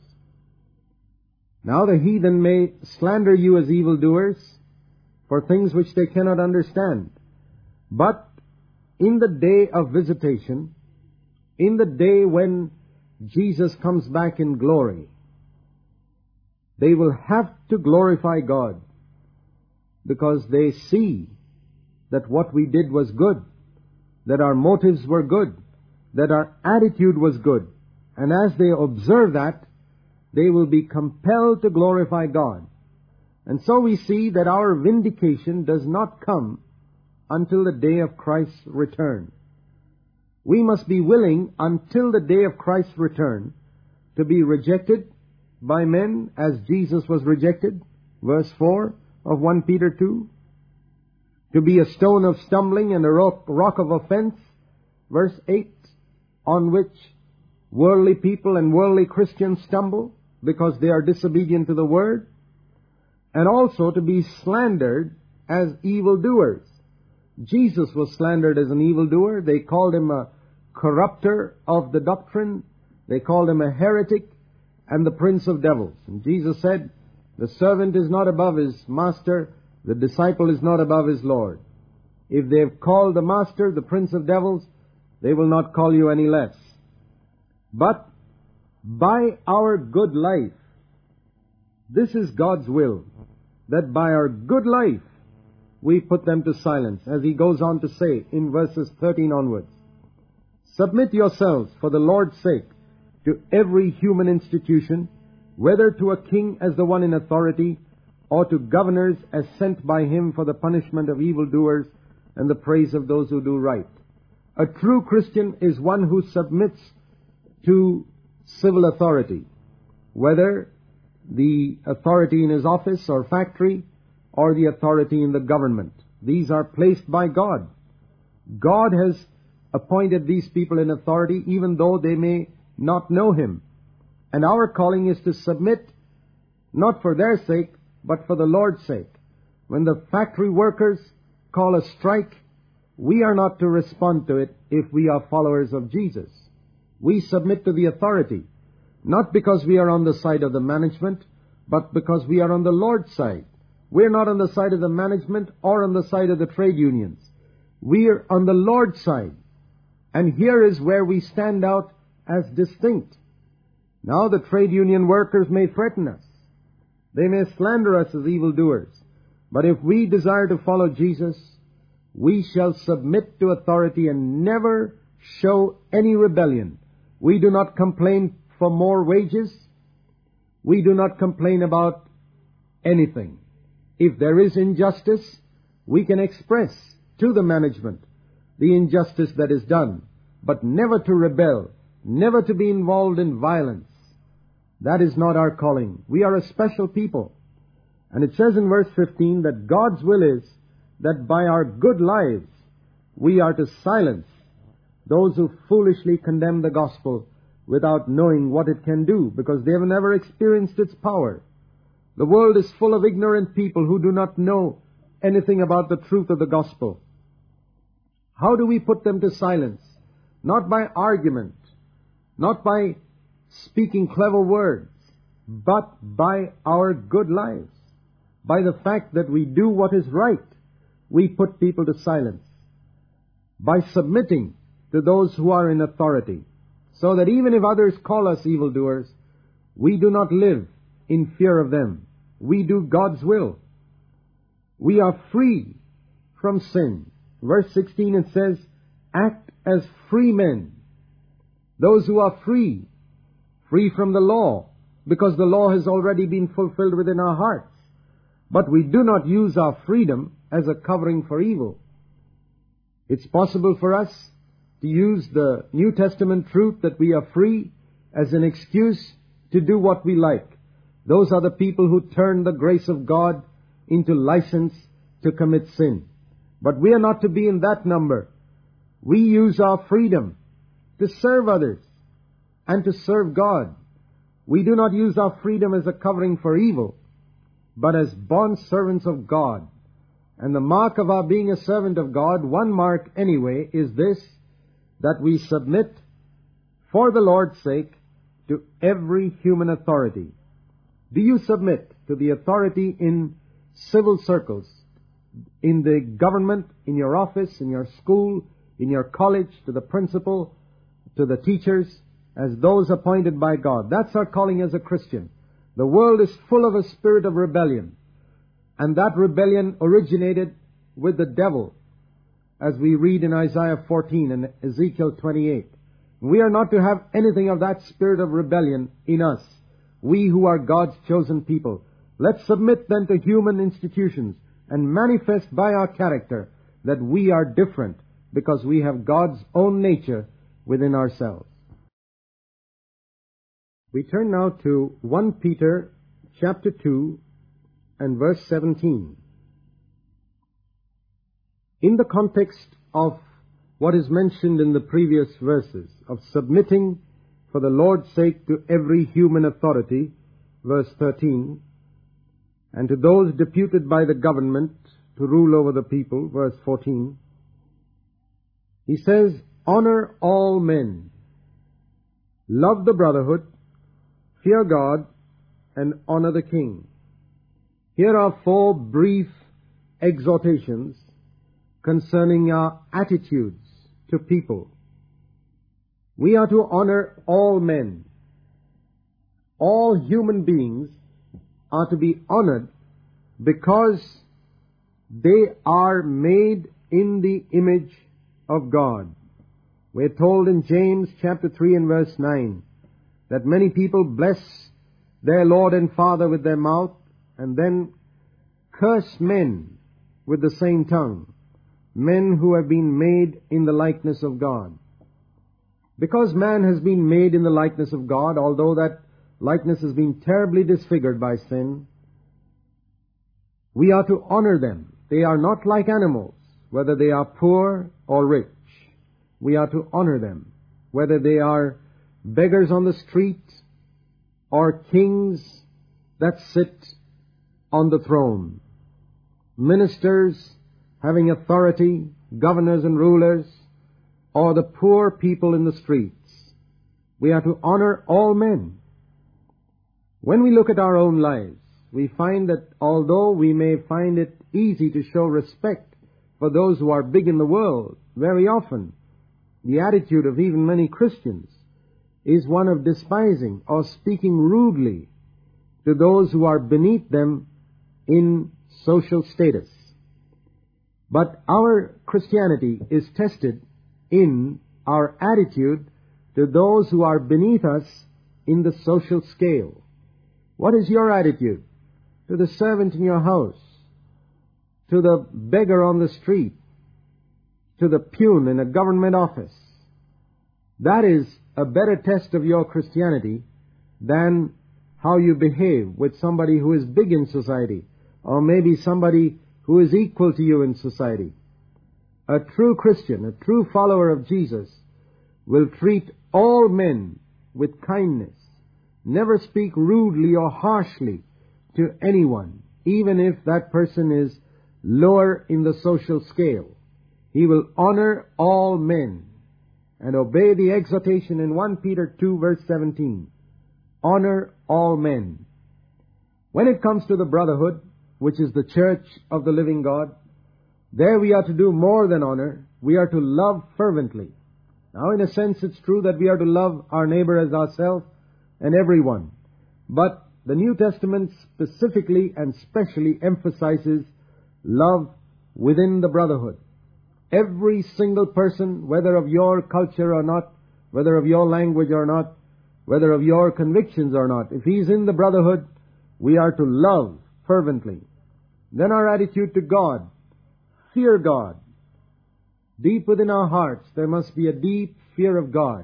Now the heathen may slander you as evildoers for things which they cannot understand. But in the day of visitation, in the day when Jesus comes back in glory, they will have to glorify God because they see that what we did was good, that our motives were good, that our attitude was good. And as they observe that, they will be compelled to glorify God. And so we see that our vindication does not come until the day of Christ's return. We must be willing until the day of Christ's return to be rejected by men as Jesus was rejected, verse 4 of 1 Peter 2, to be a stone of stumbling and a rock of offense, verse 8, on which worldly people and worldly Christians stumble because they are disobedient to the Word, and also to be slandered as evildoers. Jesus was slandered as an evildoer. They called him a corrupter of the doctrine. They called him a heretic and the prince of devils. And Jesus said, the servant is not above his master, the disciple is not above his Lord. If they have called the master the prince of devils, they will not call you any less. But by our good life, this is God's will, that by our good life we put them to silence, as he goes on to say in verses 13 onwards. Submit yourselves for the Lord's sake to every human institution, whether to a king as the one in authority, or to governors as sent by him for the punishment of evildoers and the praise of those who do right. A true Christian is one who submits to civil authority, whether the authority in his office or factory or the authority in the government. These are placed by God. God has appointed these people in authority even though they may not know him. And our calling is to submit not for their sake, but for the Lord's sake. When the factory workers call a strike, we are not to respond to it if we are followers of Jesus. We submit to the authority, not because we are on the side of the management, but because we are on the Lord's side. We're not on the side of the management or on the side of the trade unions. We are on the Lord's side. And here is where we stand out as distinct. Now the trade union workers may threaten us. They may slander us as evildoers. But if we desire to follow Jesus, we shall submit to authority and never show any rebellion. We do not complain for more wages. We do not complain about anything. If there is injustice, we can express to the management the injustice that is done, but never to rebel, never to be involved in violence. That is not our calling. We are a special people. And it says in verse 15 that God's will is that by our good lives we are to silence those who foolishly condemn the gospel without knowing what it can do, because they have never experienced its power. The world is full of ignorant people who do not know anything about the truth of the gospel. How do we put them to silence? Not by argument, not by speaking clever words, but by our good lives. By the fact that we do what is right, we put people to silence. By submitting to those who are in authority, so that even if others call us evildoers, we do not live in fear of them. We do God's will. We are free from sin. Verse 16 it says, act as free men. Those who are free from the law, because the law has already been fulfilled within our hearts. But we do not use our freedom as a covering for evil. It's possible for us to use the New Testament truth that we are free as an excuse to do what we like. Those are the people who turn the grace of God into license to commit sin. But we are not to be in that number. We use our freedom to serve others and to serve God. We do not use our freedom as a covering for evil, but as bond servants of God. And the mark of our being a servant of God, one mark anyway, is this, that we submit for the Lord's sake to every human authority. Do you submit to the authority in civil circles, in the government, in your office, in your school, in your college, to the principal, to the teachers, as those appointed by God? That's our calling as a Christian. The world is full of a spirit of rebellion, and that rebellion originated with the devil, as we read in Isaiah 14 and Ezekiel 28. We are not to have anything of that spirit of rebellion in us, we who are God's chosen people. Let's submit then to human institutions and manifest by our character that we are different because we have God's own nature within ourselves. We turn now to 1 Peter chapter 2 and verse 17. In the context of what is mentioned in the previous verses, of submitting for the Lord's sake to every human authority, verse 13, and to those deputed by the government to rule over the people, verse 14, he says, honor all men, love the brotherhood, fear God, and honor the king. Here are 4 brief exhortations concerning our attitudes to people. We are to honor all men. All human beings are to be honored because they are made in the image of God. We're told in James chapter 3 and verse 9 that many people bless their Lord and Father with their mouth and then curse men with the same tongue, men who have been made in the likeness of God. Because man has been made in the likeness of God, although that likeness has been terribly disfigured by sin, we are to honor them. They are not like animals, whether they are poor or rich. We are to honor them, whether they are beggars on the street or kings that sit on the throne, ministers having authority, governors and rulers, or the poor people in the streets. We are to honor all men. When we look at our own lives, we find that although we may find it easy to show respect for those who are big in the world, very often the attitude of even many Christians is one of despising or speaking rudely to those who are beneath them in social status. But our Christianity is tested in our attitude to those who are beneath us in the social scale. What is your attitude to the servant in your house, to the beggar on the street, to the peon in a government office? That is a better test of your Christianity than how you behave with somebody who is big in society, or maybe somebody who is equal to you in society. A true Christian, a true follower of Jesus, will treat all men with kindness, never speak rudely or harshly to anyone, even if that person is lower in the social scale. He will honor all men and obey the exhortation in 1 Peter 2 verse 17. Honor all men. When it comes to the brotherhood, which is the church of the living God, there we are to do more than honor. We are to love fervently. Now, in a sense, it's true that we are to love our neighbor as ourselves and everyone. But the New Testament specifically and specially emphasizes love within the brotherhood. Every single person, whether of your culture or not, whether of your language or not, whether of your convictions or not, if he's in the brotherhood, we are to love fervently. Then our attitude to God. Fear God. Deep within our hearts, there must be a deep fear of God.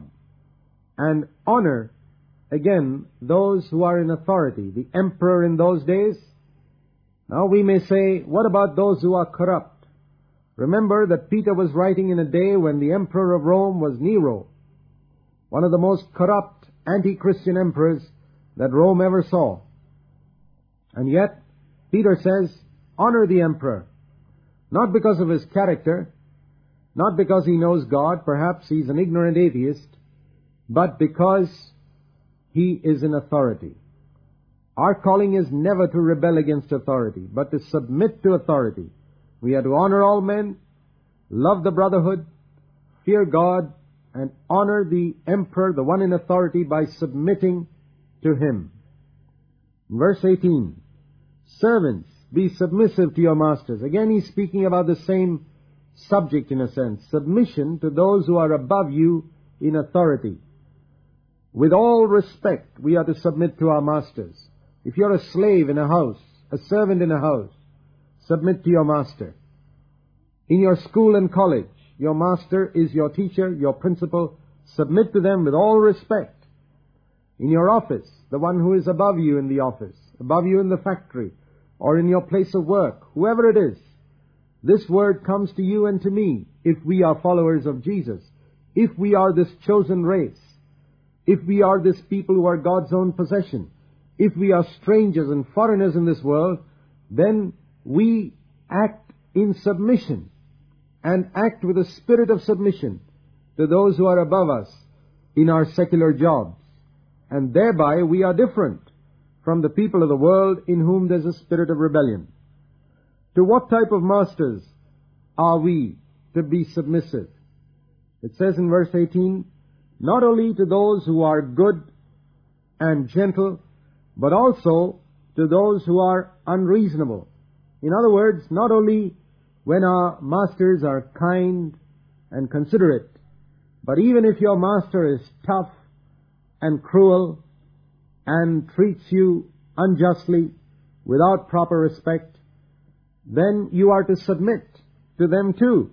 And honor, again, those who are in authority. The emperor in those days. Now we may say, what about those who are corrupt? Remember that Peter was writing in a day when the emperor of Rome was Nero, one of the most corrupt anti-Christian emperors that Rome ever saw. And yet, Peter says, honor the emperor, not because of his character, not because he knows God, perhaps he's an ignorant atheist, but because he is in authority. Our calling is never to rebel against authority, but to submit to authority. We are to honor all men, love the brotherhood, fear God, and honor the emperor, the one in authority, by submitting to him. Verse 18, servants, be submissive to your masters. Again, he's speaking about the same subject in a sense. Submission to those who are above you in authority. With all respect, we are to submit to our masters. If you're a slave in a house, a servant in a house, submit to your master. In your school and college, your master is your teacher, your principal. Submit to them with all respect. In your office, the one who is above you in the office, above you in the factory, or in your place of work, whoever it is, this word comes to you and to me if we are followers of Jesus, if we are this chosen race, if we are this people who are God's own possession, if we are strangers and foreigners in this world, then we act in submission and act with a spirit of submission to those who are above us in our secular jobs. And thereby we are different from the people of the world in whom there's a spirit of rebellion. To what type of masters are we to be submissive? It says in verse 18, not only to those who are good and gentle, but also to those who are unreasonable. In other words, not only when our masters are kind and considerate, but even if your master is tough and cruel and treats you unjustly without proper respect, then you are to submit to them too.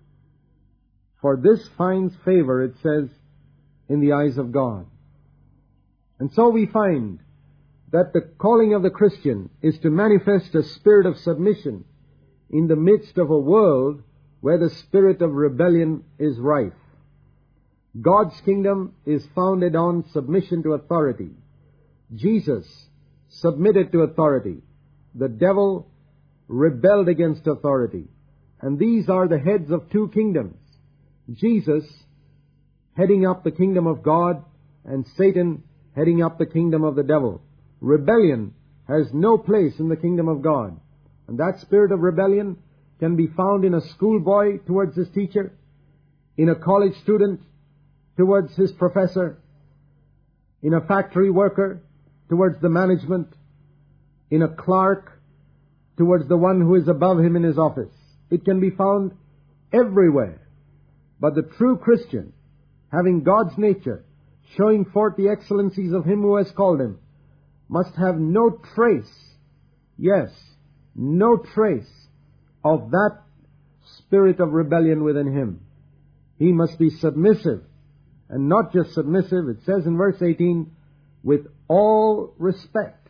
For this finds favor, it says, in the eyes of God. And so we find that the calling of the Christian is to manifest a spirit of submission in the midst of a world where the spirit of rebellion is rife. God's kingdom is founded on submission to authority. Jesus submitted to authority. The devil rebelled against authority. And these are the heads of two kingdoms. Jesus heading up the kingdom of God, and Satan heading up the kingdom of the devil. Rebellion has no place in the kingdom of God. And that spirit of rebellion can be found in a schoolboy towards his teacher, in a college student towards his professor, in a factory worker towards the management, in a clerk towards the one who is above him in his office. It can be found everywhere. But the true Christian, having God's nature, showing forth the excellencies of Him who has called him, must have no trace, yes, no trace of that spirit of rebellion within him. He must be submissive, and not just submissive, it says in verse 18, with all respect.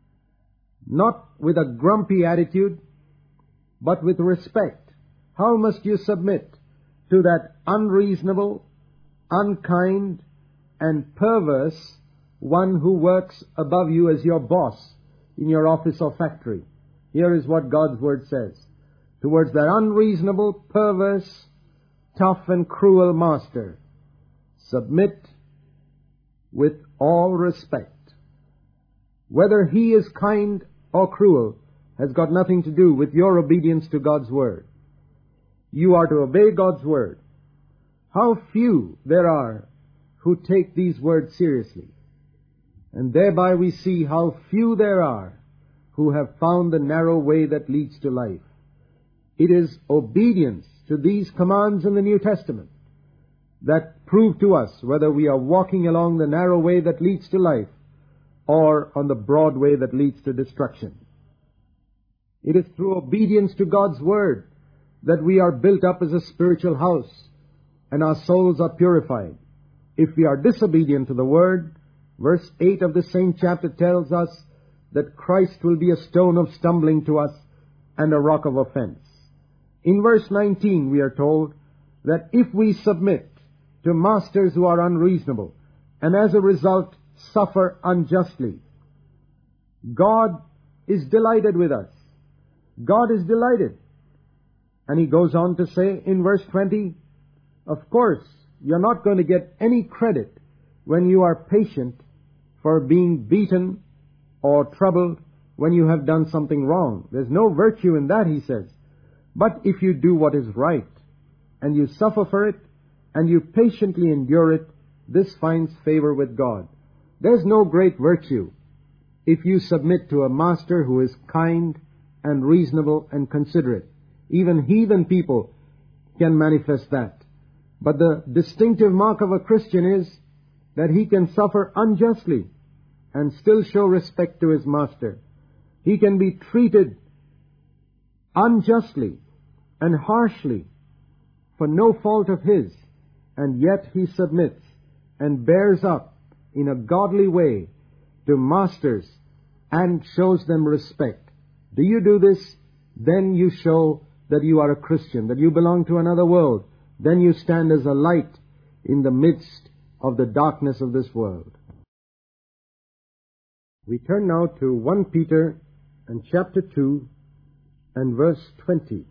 Not with a grumpy attitude, but with respect. How must you submit to that unreasonable, unkind, and perverse one who works above you as your boss in your office or factory? Here is what God's Word says. Towards that unreasonable, perverse, tough and cruel master, submit with all respect. Whether he is kind or cruel has got nothing to do with your obedience to God's Word. You are to obey God's Word. How few there are who take these words seriously. And thereby we see how few there are who have found the narrow way that leads to life. It is obedience to these commands in the New Testament that prove to us whether we are walking along the narrow way that leads to life or on the broad way that leads to destruction. It is through obedience to God's Word that we are built up as a spiritual house and our souls are purified. If we are disobedient to the Word, verse 8 of the same chapter tells us that Christ will be a stone of stumbling to us and a rock of offense. In verse 19 we are told that if we submit to masters who are unreasonable and as a result suffer unjustly, God is delighted with us. God is delighted. And he goes on to say in verse 20, of course, you're not going to get any credit when you are patient for being beaten or troubled when you have done something wrong. There's no virtue in that, he says. But if you do what is right, and you suffer for it, and you patiently endure it, this finds favor with God. There's no great virtue if you submit to a master who is kind and reasonable and considerate. Even heathen people can manifest that. But the distinctive mark of a Christian is that he can suffer unjustly and still show respect to his master. He can be treated unjustly and harshly for no fault of his, and yet he submits and bears up in a godly way to masters and shows them respect. Do you do this? Then you show that you are a Christian, that you belong to another world. Then you stand as a light in the midst of the darkness of this world. We turn now to 1 Peter and chapter 2 and verse 20.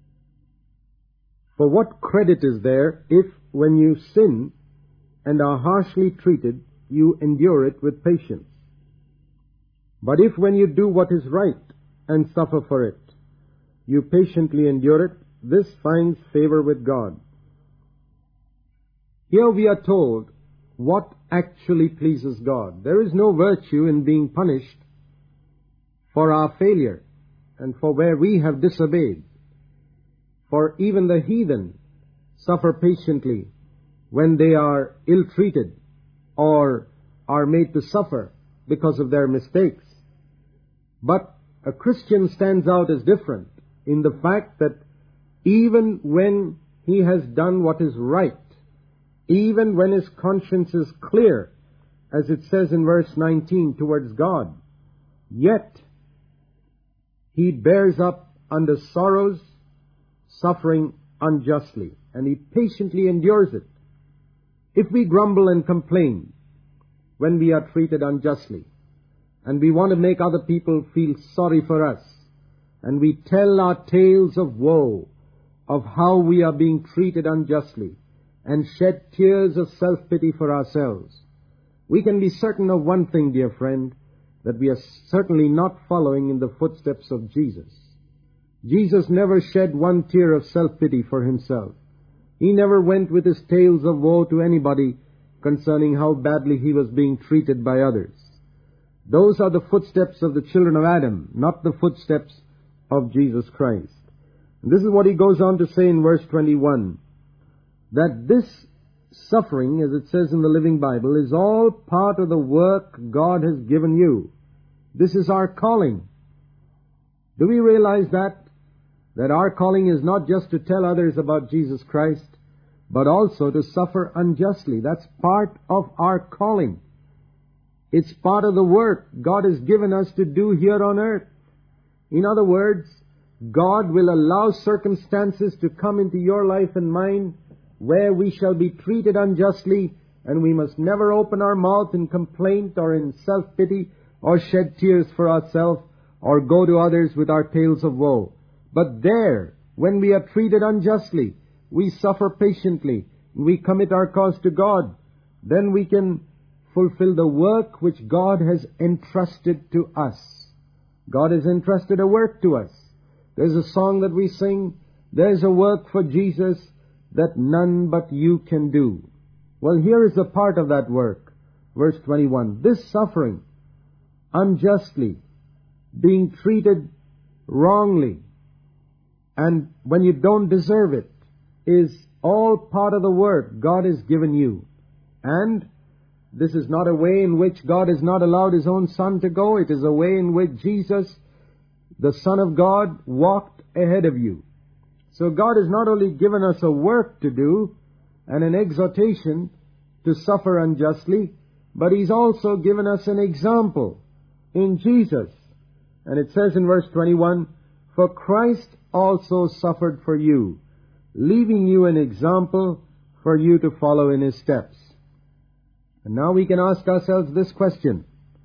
For what credit is there if, when you sin and are harshly treated, you endure it with patience? But if when you do what is right and suffer for it, you patiently endure it, this finds favor with God. Here we are told what actually pleases God. There is no virtue in being punished for our failure and for where we have disobeyed. For even the heathen suffer patiently when they are ill-treated or are made to suffer because of their mistakes. But a Christian stands out as different in the fact that even when he has done what is right, even when his conscience is clear, as it says in verse 19, towards God, yet he bears up under sorrows, suffering unjustly, and he patiently endures it. If we grumble and complain when we are treated unjustly, and we want to make other people feel sorry for us, and we tell our tales of woe, of how we are being treated unjustly, and shed tears of self-pity for ourselves, we can be certain of one thing, dear friend, that we are certainly not following in the footsteps of Jesus. Jesus never shed one tear of self-pity for himself. He never went with his tales of woe to anybody concerning how badly he was being treated by others. Those are the footsteps of the children of Adam, not the footsteps of Jesus Christ. And this is what he goes on to say in verse 21, that this suffering, as it says in the Living Bible, is all part of the work God has given you. This is our calling. Do we realize that? That our calling is not just to tell others about Jesus Christ, but also to suffer unjustly. That's part of our calling. It's part of the work God has given us to do here on earth. In other words, God will allow circumstances to come into your life and mine where we shall be treated unjustly, and we must never open our mouth in complaint or in self-pity or shed tears for ourselves or go to others with our tales of woe. But there, when we are treated unjustly, we suffer patiently, we commit our cause to God, then we can fulfill the work which God has entrusted to us. God has entrusted a work to us. There's a song that we sing, there's a work for Jesus that none but you can do. Well, here is a part of that work. Verse 21, this suffering, unjustly, being treated wrongly, and when you don't deserve it, is all part of the work God has given you. And this is not a way in which God has not allowed His own Son to go. It is a way in which Jesus the Son of God, walked ahead of you. So God has not only given us a work to do and an exhortation to suffer unjustly, but He's also given us an example in Jesus. And it says in verse 21, "For Christ also suffered for you, leaving you an example for you to follow in His steps." And now we can ask ourselves this question: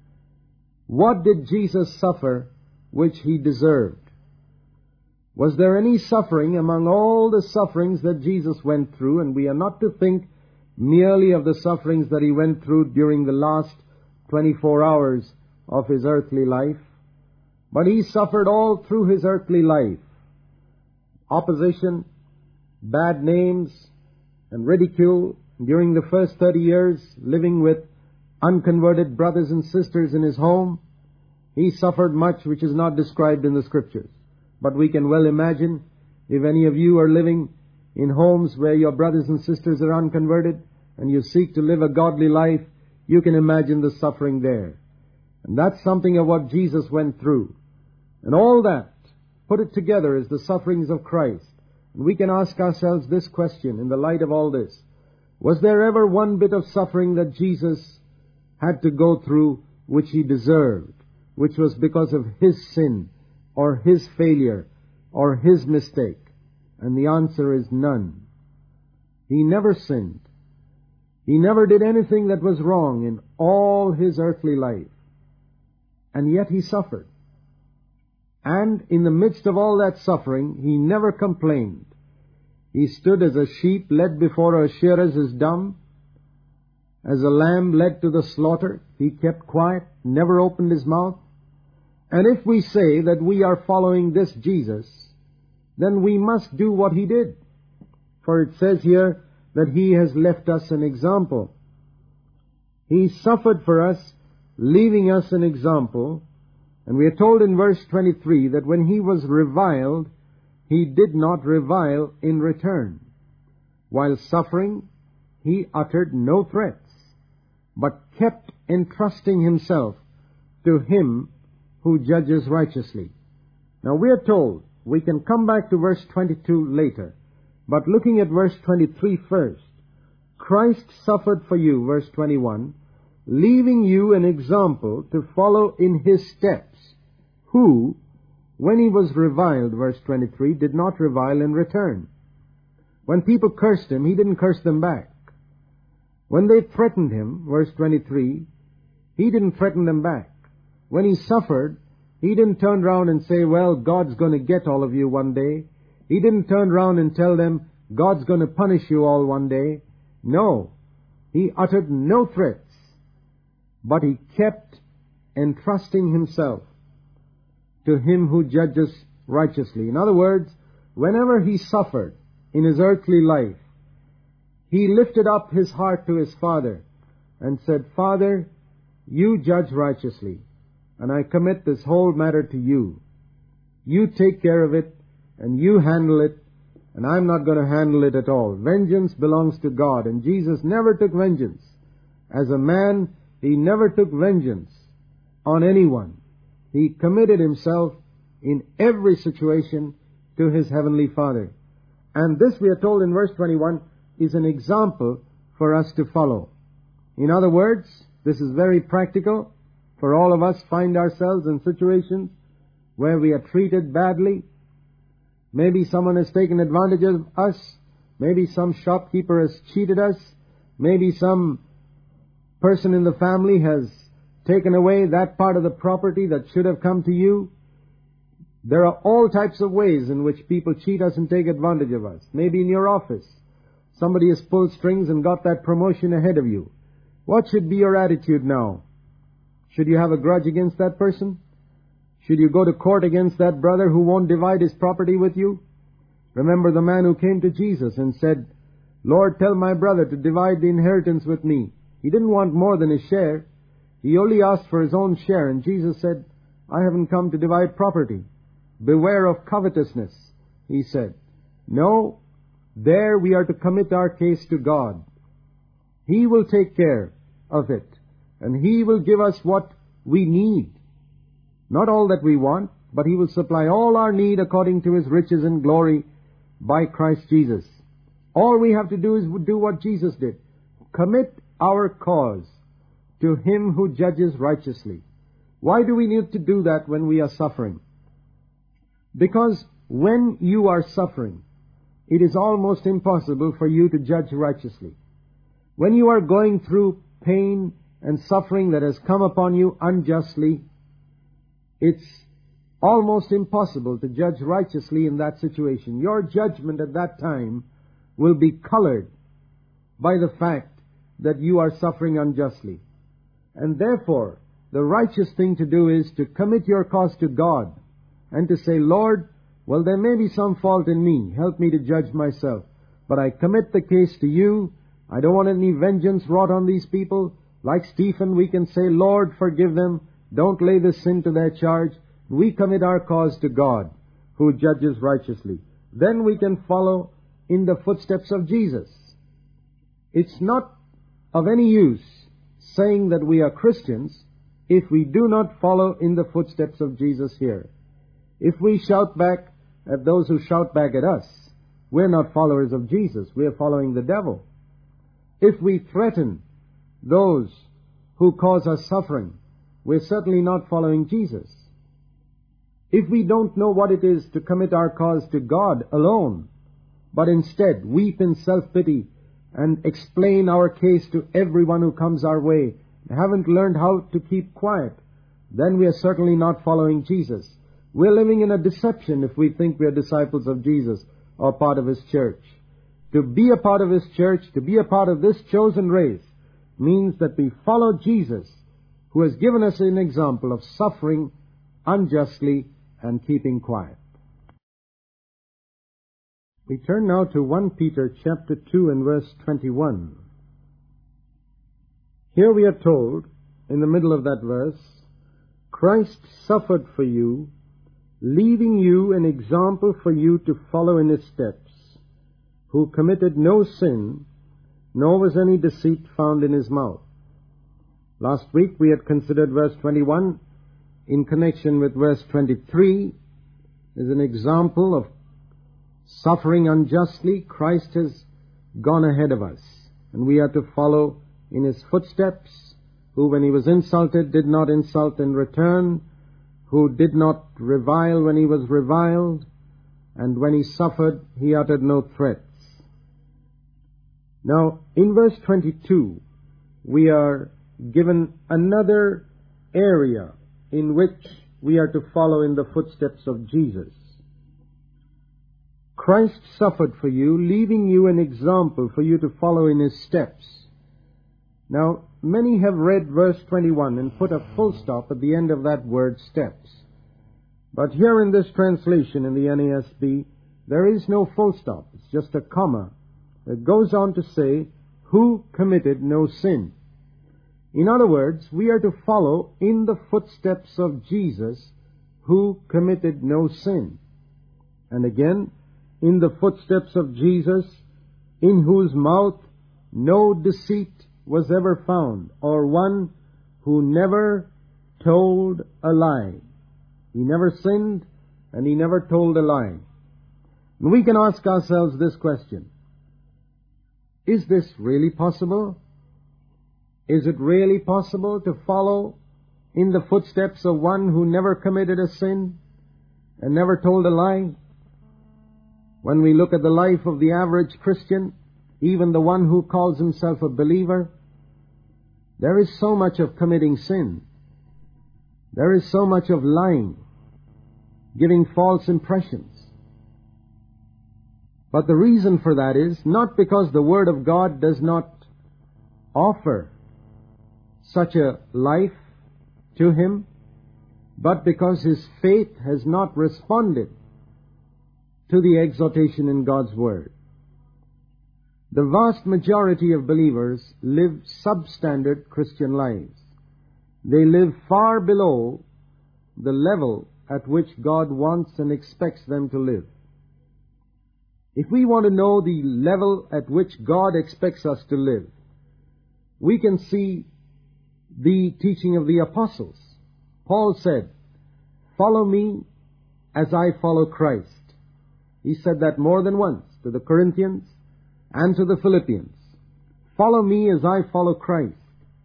what did Jesus suffer which He deserved? Was there any suffering among all the sufferings that Jesus went through? And we are not to think merely of the sufferings that He went through during the last 24 hours of His earthly life, but He suffered all through His earthly life. Opposition, bad names, and ridicule during the first 30 years, living with unconverted brothers and sisters in His home. He suffered much which is not described in the Scriptures. But we can well imagine, if any of you are living in homes where your brothers and sisters are unconverted and you seek to live a godly life, you can imagine the suffering there. And that's something of what Jesus went through. And all that, put it together, is the sufferings of Christ. And we can ask ourselves this question in the light of all this: was there ever one bit of suffering that Jesus had to go through which He deserved, which was because of His sin or His failure or His mistake? And the answer is none. He never sinned. He never did anything that was wrong in all His earthly life. And yet He suffered. And in the midst of all that suffering, He never complained. He stood as a sheep led before her shearers is dumb. As a lamb led to the slaughter, He kept quiet, never opened His mouth. And if we say that we are following this Jesus, then we must do what He did. For it says here that He has left us an example. He suffered for us, leaving us an example. And we are told in verse 23 that when He was reviled, He did not revile in return. While suffering, He uttered no threats, but kept entrusting Himself to Him who judges righteously. Now we are told, we can come back to verse 22 later, but looking at verse 23 first, Christ suffered for you, verse 21, leaving you an example to follow in His steps, who, when He was reviled, verse 23, did not revile in return. When people cursed Him, He didn't curse them back. When they threatened Him, verse 23, He didn't threaten them back. When He suffered, He didn't turn around and say, well, God's going to get all of you one day. He didn't turn around and tell them, God's going to punish you all one day. No, He uttered no threats, but He kept entrusting Himself to Him who judges righteously. In other words, whenever He suffered in His earthly life, He lifted up His heart to His Father and said, Father, You judge righteously, and I commit this whole matter to You. You take care of it, and You handle it, and I'm not going to handle it at all. Vengeance belongs to God, and Jesus never took vengeance. As a man, He never took vengeance on anyone. He committed Himself in every situation to His Heavenly Father. And this, we are told in verse 21, is an example for us to follow. In other words, this is very practical. For all of us find ourselves in situations where we are treated badly. Maybe someone has taken advantage of us. Maybe some shopkeeper has cheated us. Maybe some person in the family has taken away that part of the property that should have come to you. There are all types of ways in which people cheat us and take advantage of us. Maybe in your office, somebody has pulled strings and got that promotion ahead of you. What should be your attitude now? Should you have a grudge against that person? Should you go to court against that brother who won't divide his property with you? Remember the man who came to Jesus and said, Lord, tell my brother to divide the inheritance with me. He didn't want more than his share. He only asked for his own share, and Jesus said, I haven't come to divide property. Beware of covetousness, He said. No, there we are to commit our case to God. He will take care of it, and He will give us what we need. Not all that we want, but He will supply all our need according to His riches and glory by Christ Jesus. All we have to do is do what Jesus did. Commit our cause to Him who judges righteously. Why do we need to do that when we are suffering? Because when you are suffering, it is almost impossible for you to judge righteously. When you are going through pain and suffering that has come upon you unjustly, it's almost impossible to judge righteously in that situation. Your judgment at that time will be colored by the fact that you are suffering unjustly. And therefore, the righteous thing to do is to commit your cause to God and to say, Lord, well, there may be some fault in me. Help me to judge myself. But I commit the case to you. I don't want any vengeance wrought on these people. Like Stephen, we can say, Lord, forgive them. Don't lay this sin to their charge. We commit our cause to God, who judges righteously. Then we can follow in the footsteps of Jesus. It's not of any use saying that we are Christians if we do not follow in the footsteps of Jesus here. If we shout back at those who shout back at us, we're not followers of Jesus. We're following the devil. If we threaten those who cause us suffering, we're certainly not following Jesus. If we don't know what it is to commit our cause to God alone, but instead weep in self-pity and explain our case to everyone who comes our way, haven't learned how to keep quiet, then we are certainly not following Jesus. We're living in a deception if we think we are disciples of Jesus or part of His church. To be a part of His church, to be a part of this chosen race, means that we follow Jesus, who has given us an example of suffering unjustly and keeping quiet. We turn now to 1 Peter chapter 2 and verse 21. Here we are told, in the middle of that verse, Christ suffered for you, leaving you an example for you to follow in His steps, who committed no sin, nor was any deceit found in His mouth. Last week we had considered verse 21 in connection with verse 23 as an example of suffering unjustly. Christ has gone ahead of us, and we are to follow in His footsteps, who when He was insulted did not insult in return, who did not revile when He was reviled, and when He suffered, He uttered no threats. Now, in verse 22, we are given another area in which we are to follow in the footsteps of Jesus. Christ suffered for you, leaving you an example for you to follow in His steps. Now, many have read verse 21 and put a full stop at the end of that word steps. But here in this translation in the NASB, there is no full stop. It's just a comma. It goes on to say, who committed no sin. In other words, we are to follow in the footsteps of Jesus, who committed no sin. And again, in the footsteps of Jesus, in whose mouth no deceit was ever found, or one who never told a lie. He never sinned, and He never told a lie. And we can ask ourselves this question: is this really possible? Is it really possible to follow in the footsteps of one who never committed a sin and never told a lie? When we look at the life of the average Christian, even the one who calls himself a believer, there is so much of committing sin. There is so much of lying, giving false impressions. But the reason for that is not because the Word of God does not offer such a life to him, but because his faith has not responded to the exhortation in God's Word. The vast majority of believers live substandard Christian lives. They live far below the level at which God wants and expects them to live. If we want to know the level at which God expects us to live, we can see the teaching of the apostles. Paul said, "Follow me as I follow Christ. He said that more than once to the Corinthians and to the Philippians. Follow me as I follow Christ.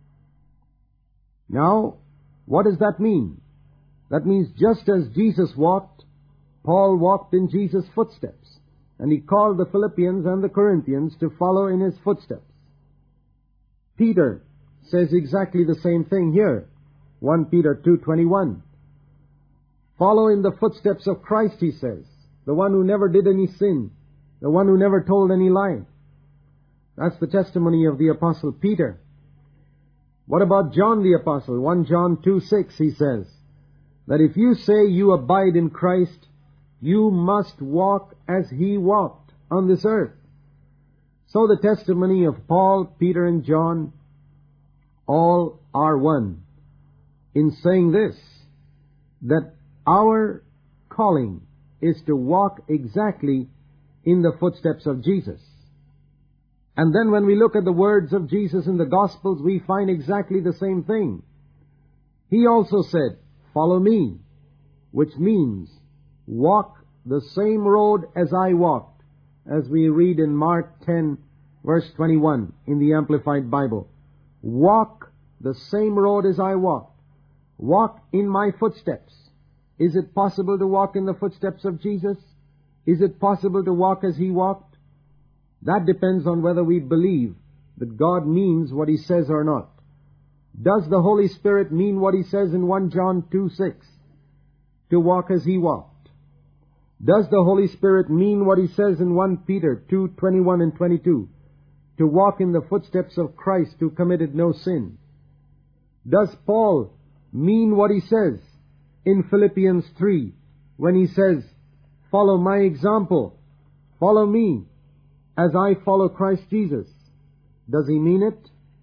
Now, what does that mean? That means just as Jesus walked, Paul walked in Jesus' footsteps, and he called the Philippians and the Corinthians to follow in his footsteps. Peter says exactly the same thing here. 1 Peter 2:21. Follow in the footsteps of Christ, he says, the one who never did any sin, the one who never told any lie. That's the testimony of the Apostle Peter. What about John the Apostle? 1 John 2:6, he says, that if you say you abide in Christ, you must walk as he walked on this earth. So the testimony of Paul, Peter, and John all are one in saying this, that our calling is to walk exactly in the footsteps of Jesus. And then when we look at the words of Jesus in the Gospels, we find exactly the same thing. He also said, follow me, which means walk the same road as I walked, as we read in Mark 10, verse 21 in the Amplified Bible. Walk the same road as I walked. Walk in my footsteps. Is it possible to walk in the footsteps of Jesus? Is it possible to walk as he walked? That depends on whether we believe that God means what he says or not. Does the Holy Spirit mean what he says in 1 John 2:6? To walk as he walked. Does the Holy Spirit mean what he says in 1 Peter 2:21 and 22? To walk in the footsteps of Christ who committed no sin. Does Paul mean what he says in Philippians 3 when he says, follow my example, follow me as I follow Christ Jesus? Does he mean it?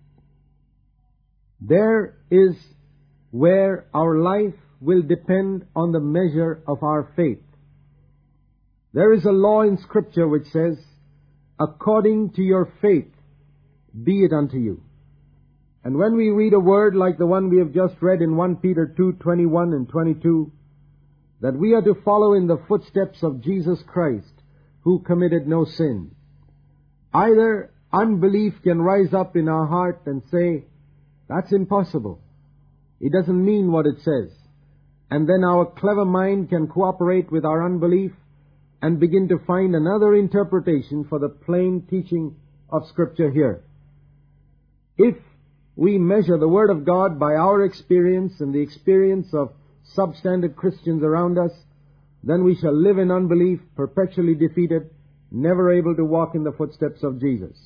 There is where our life will depend on the measure of our faith. There is a law in Scripture which says, according to your faith, be it unto you. And when we read a word like the one we have just read in 1 Peter 2:21 and 22, that we are to follow in the footsteps of Jesus Christ, who committed no sin, either unbelief can rise up in our heart and say, that's impossible. It doesn't mean what it says. And then our clever mind can cooperate with our unbelief and begin to find another interpretation for the plain teaching of Scripture here. If we measure the Word of God by our experience and the experience of substandard Christians around us, then we shall live in unbelief, perpetually defeated, never able to walk in the footsteps of Jesus.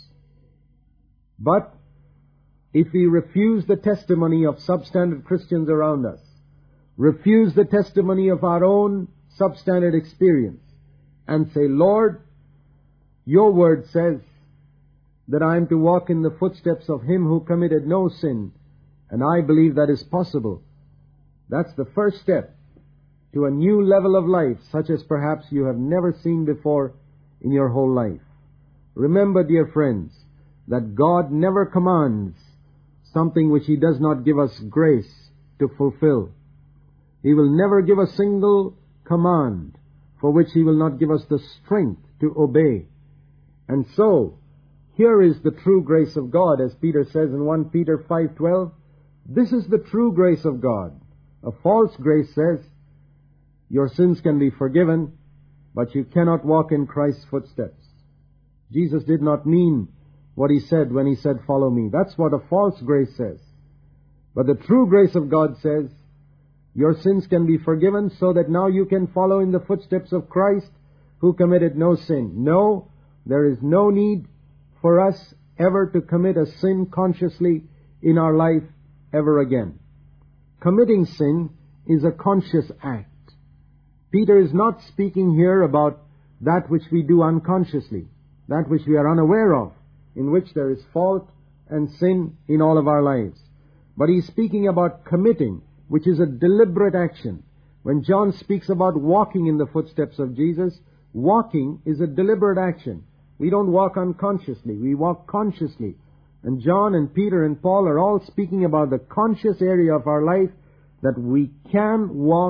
But if we refuse the testimony of substandard Christians around us, refuse the testimony of our own substandard experience, and say, Lord, your word says that I am to walk in the footsteps of him who committed no sin, and I believe that is possible. That's the first step to a new level of life, such as perhaps you have never seen before in your whole life. Remember, dear friends, that God never commands something which he does not give us grace to fulfill. He will never give a single command for which he will not give us the strength to obey. And so, here is the true grace of God, as Peter says in 1 Peter 5:12. This is the true grace of God. A false grace says, your sins can be forgiven, but you cannot walk in Christ's footsteps. Jesus did not mean what he said when he said, follow me. That's what a false grace says. But the true grace of God says, your sins can be forgiven so that now you can follow in the footsteps of Christ who committed no sin. No, there is no need for us ever to commit a sin consciously in our life ever again. Committing sin is a conscious act. Peter is not speaking here about that which we do unconsciously, that which we are unaware of, in which there is fault and sin in all of our lives. But he's speaking about committing, which is a deliberate action. When John speaks about walking in the footsteps of Jesus, walking is a deliberate action. We don't walk unconsciously, we walk consciously. And John and Peter and Paul are all speaking about the conscious area of our life that we can walk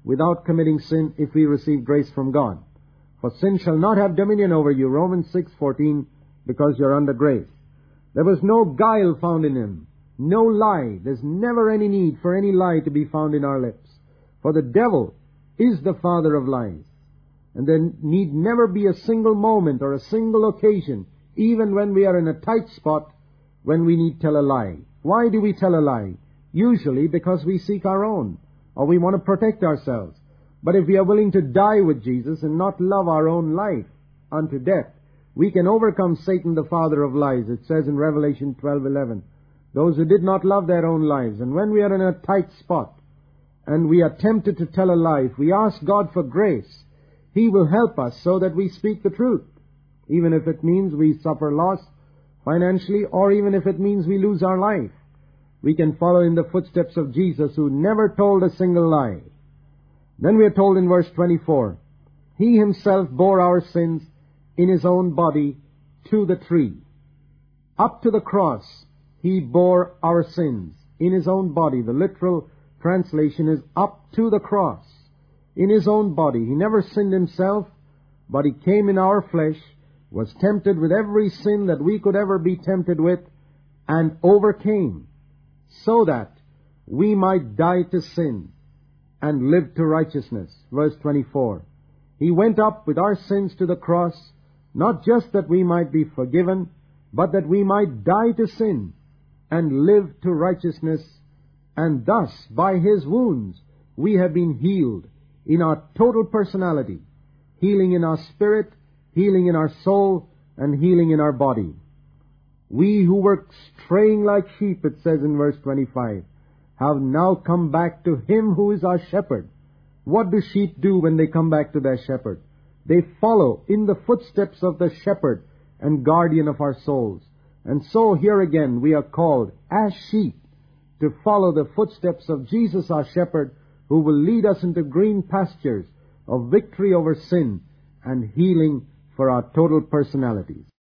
without committing sin if we receive grace from God. For sin shall not have dominion over you, Romans 6:14, because you're under grace. There was no guile found in him, no lie. There's never any need for any lie to be found in our lips. For the devil is the father of lies. And there need never be a single moment or a single occasion, even when we are in a tight spot, when we need tell a lie. Why do we tell a lie? Usually because we seek our own, or we want to protect ourselves. But if we are willing to die with Jesus and not love our own life unto death, we can overcome Satan, the father of lies. It says in Revelation 12:11, those who did not love their own lives. And when we are in a tight spot and we are tempted to tell a lie, if we ask God for grace, He will help us so that we speak the truth, even if it means we suffer loss financially, or even if it means we lose our life. We can follow in the footsteps of Jesus, who never told a single lie. Then we are told in verse 24, He Himself bore our sins in His own body to the tree. Up to the cross, He bore our sins in His own body. The literal translation is up to the cross, in His own body. He never sinned Himself, but He came in our flesh, was tempted with every sin that we could ever be tempted with, and overcame, so that we might die to sin and live to righteousness. Verse 24. He went up with our sins to the cross, not just that we might be forgiven, but that we might die to sin and live to righteousness. And thus, by His wounds, we have been healed in our total personality, healing in our spirit, healing in our soul, and healing in our body. We who were straying like sheep, it says in verse 25, have now come back to Him who is our shepherd. What do sheep do when they come back to their shepherd? They follow in the footsteps of the shepherd and guardian of our souls. And so here again we are called as sheep to follow the footsteps of Jesus our shepherd, who will lead us into green pastures of victory over sin and healing for our total personalities.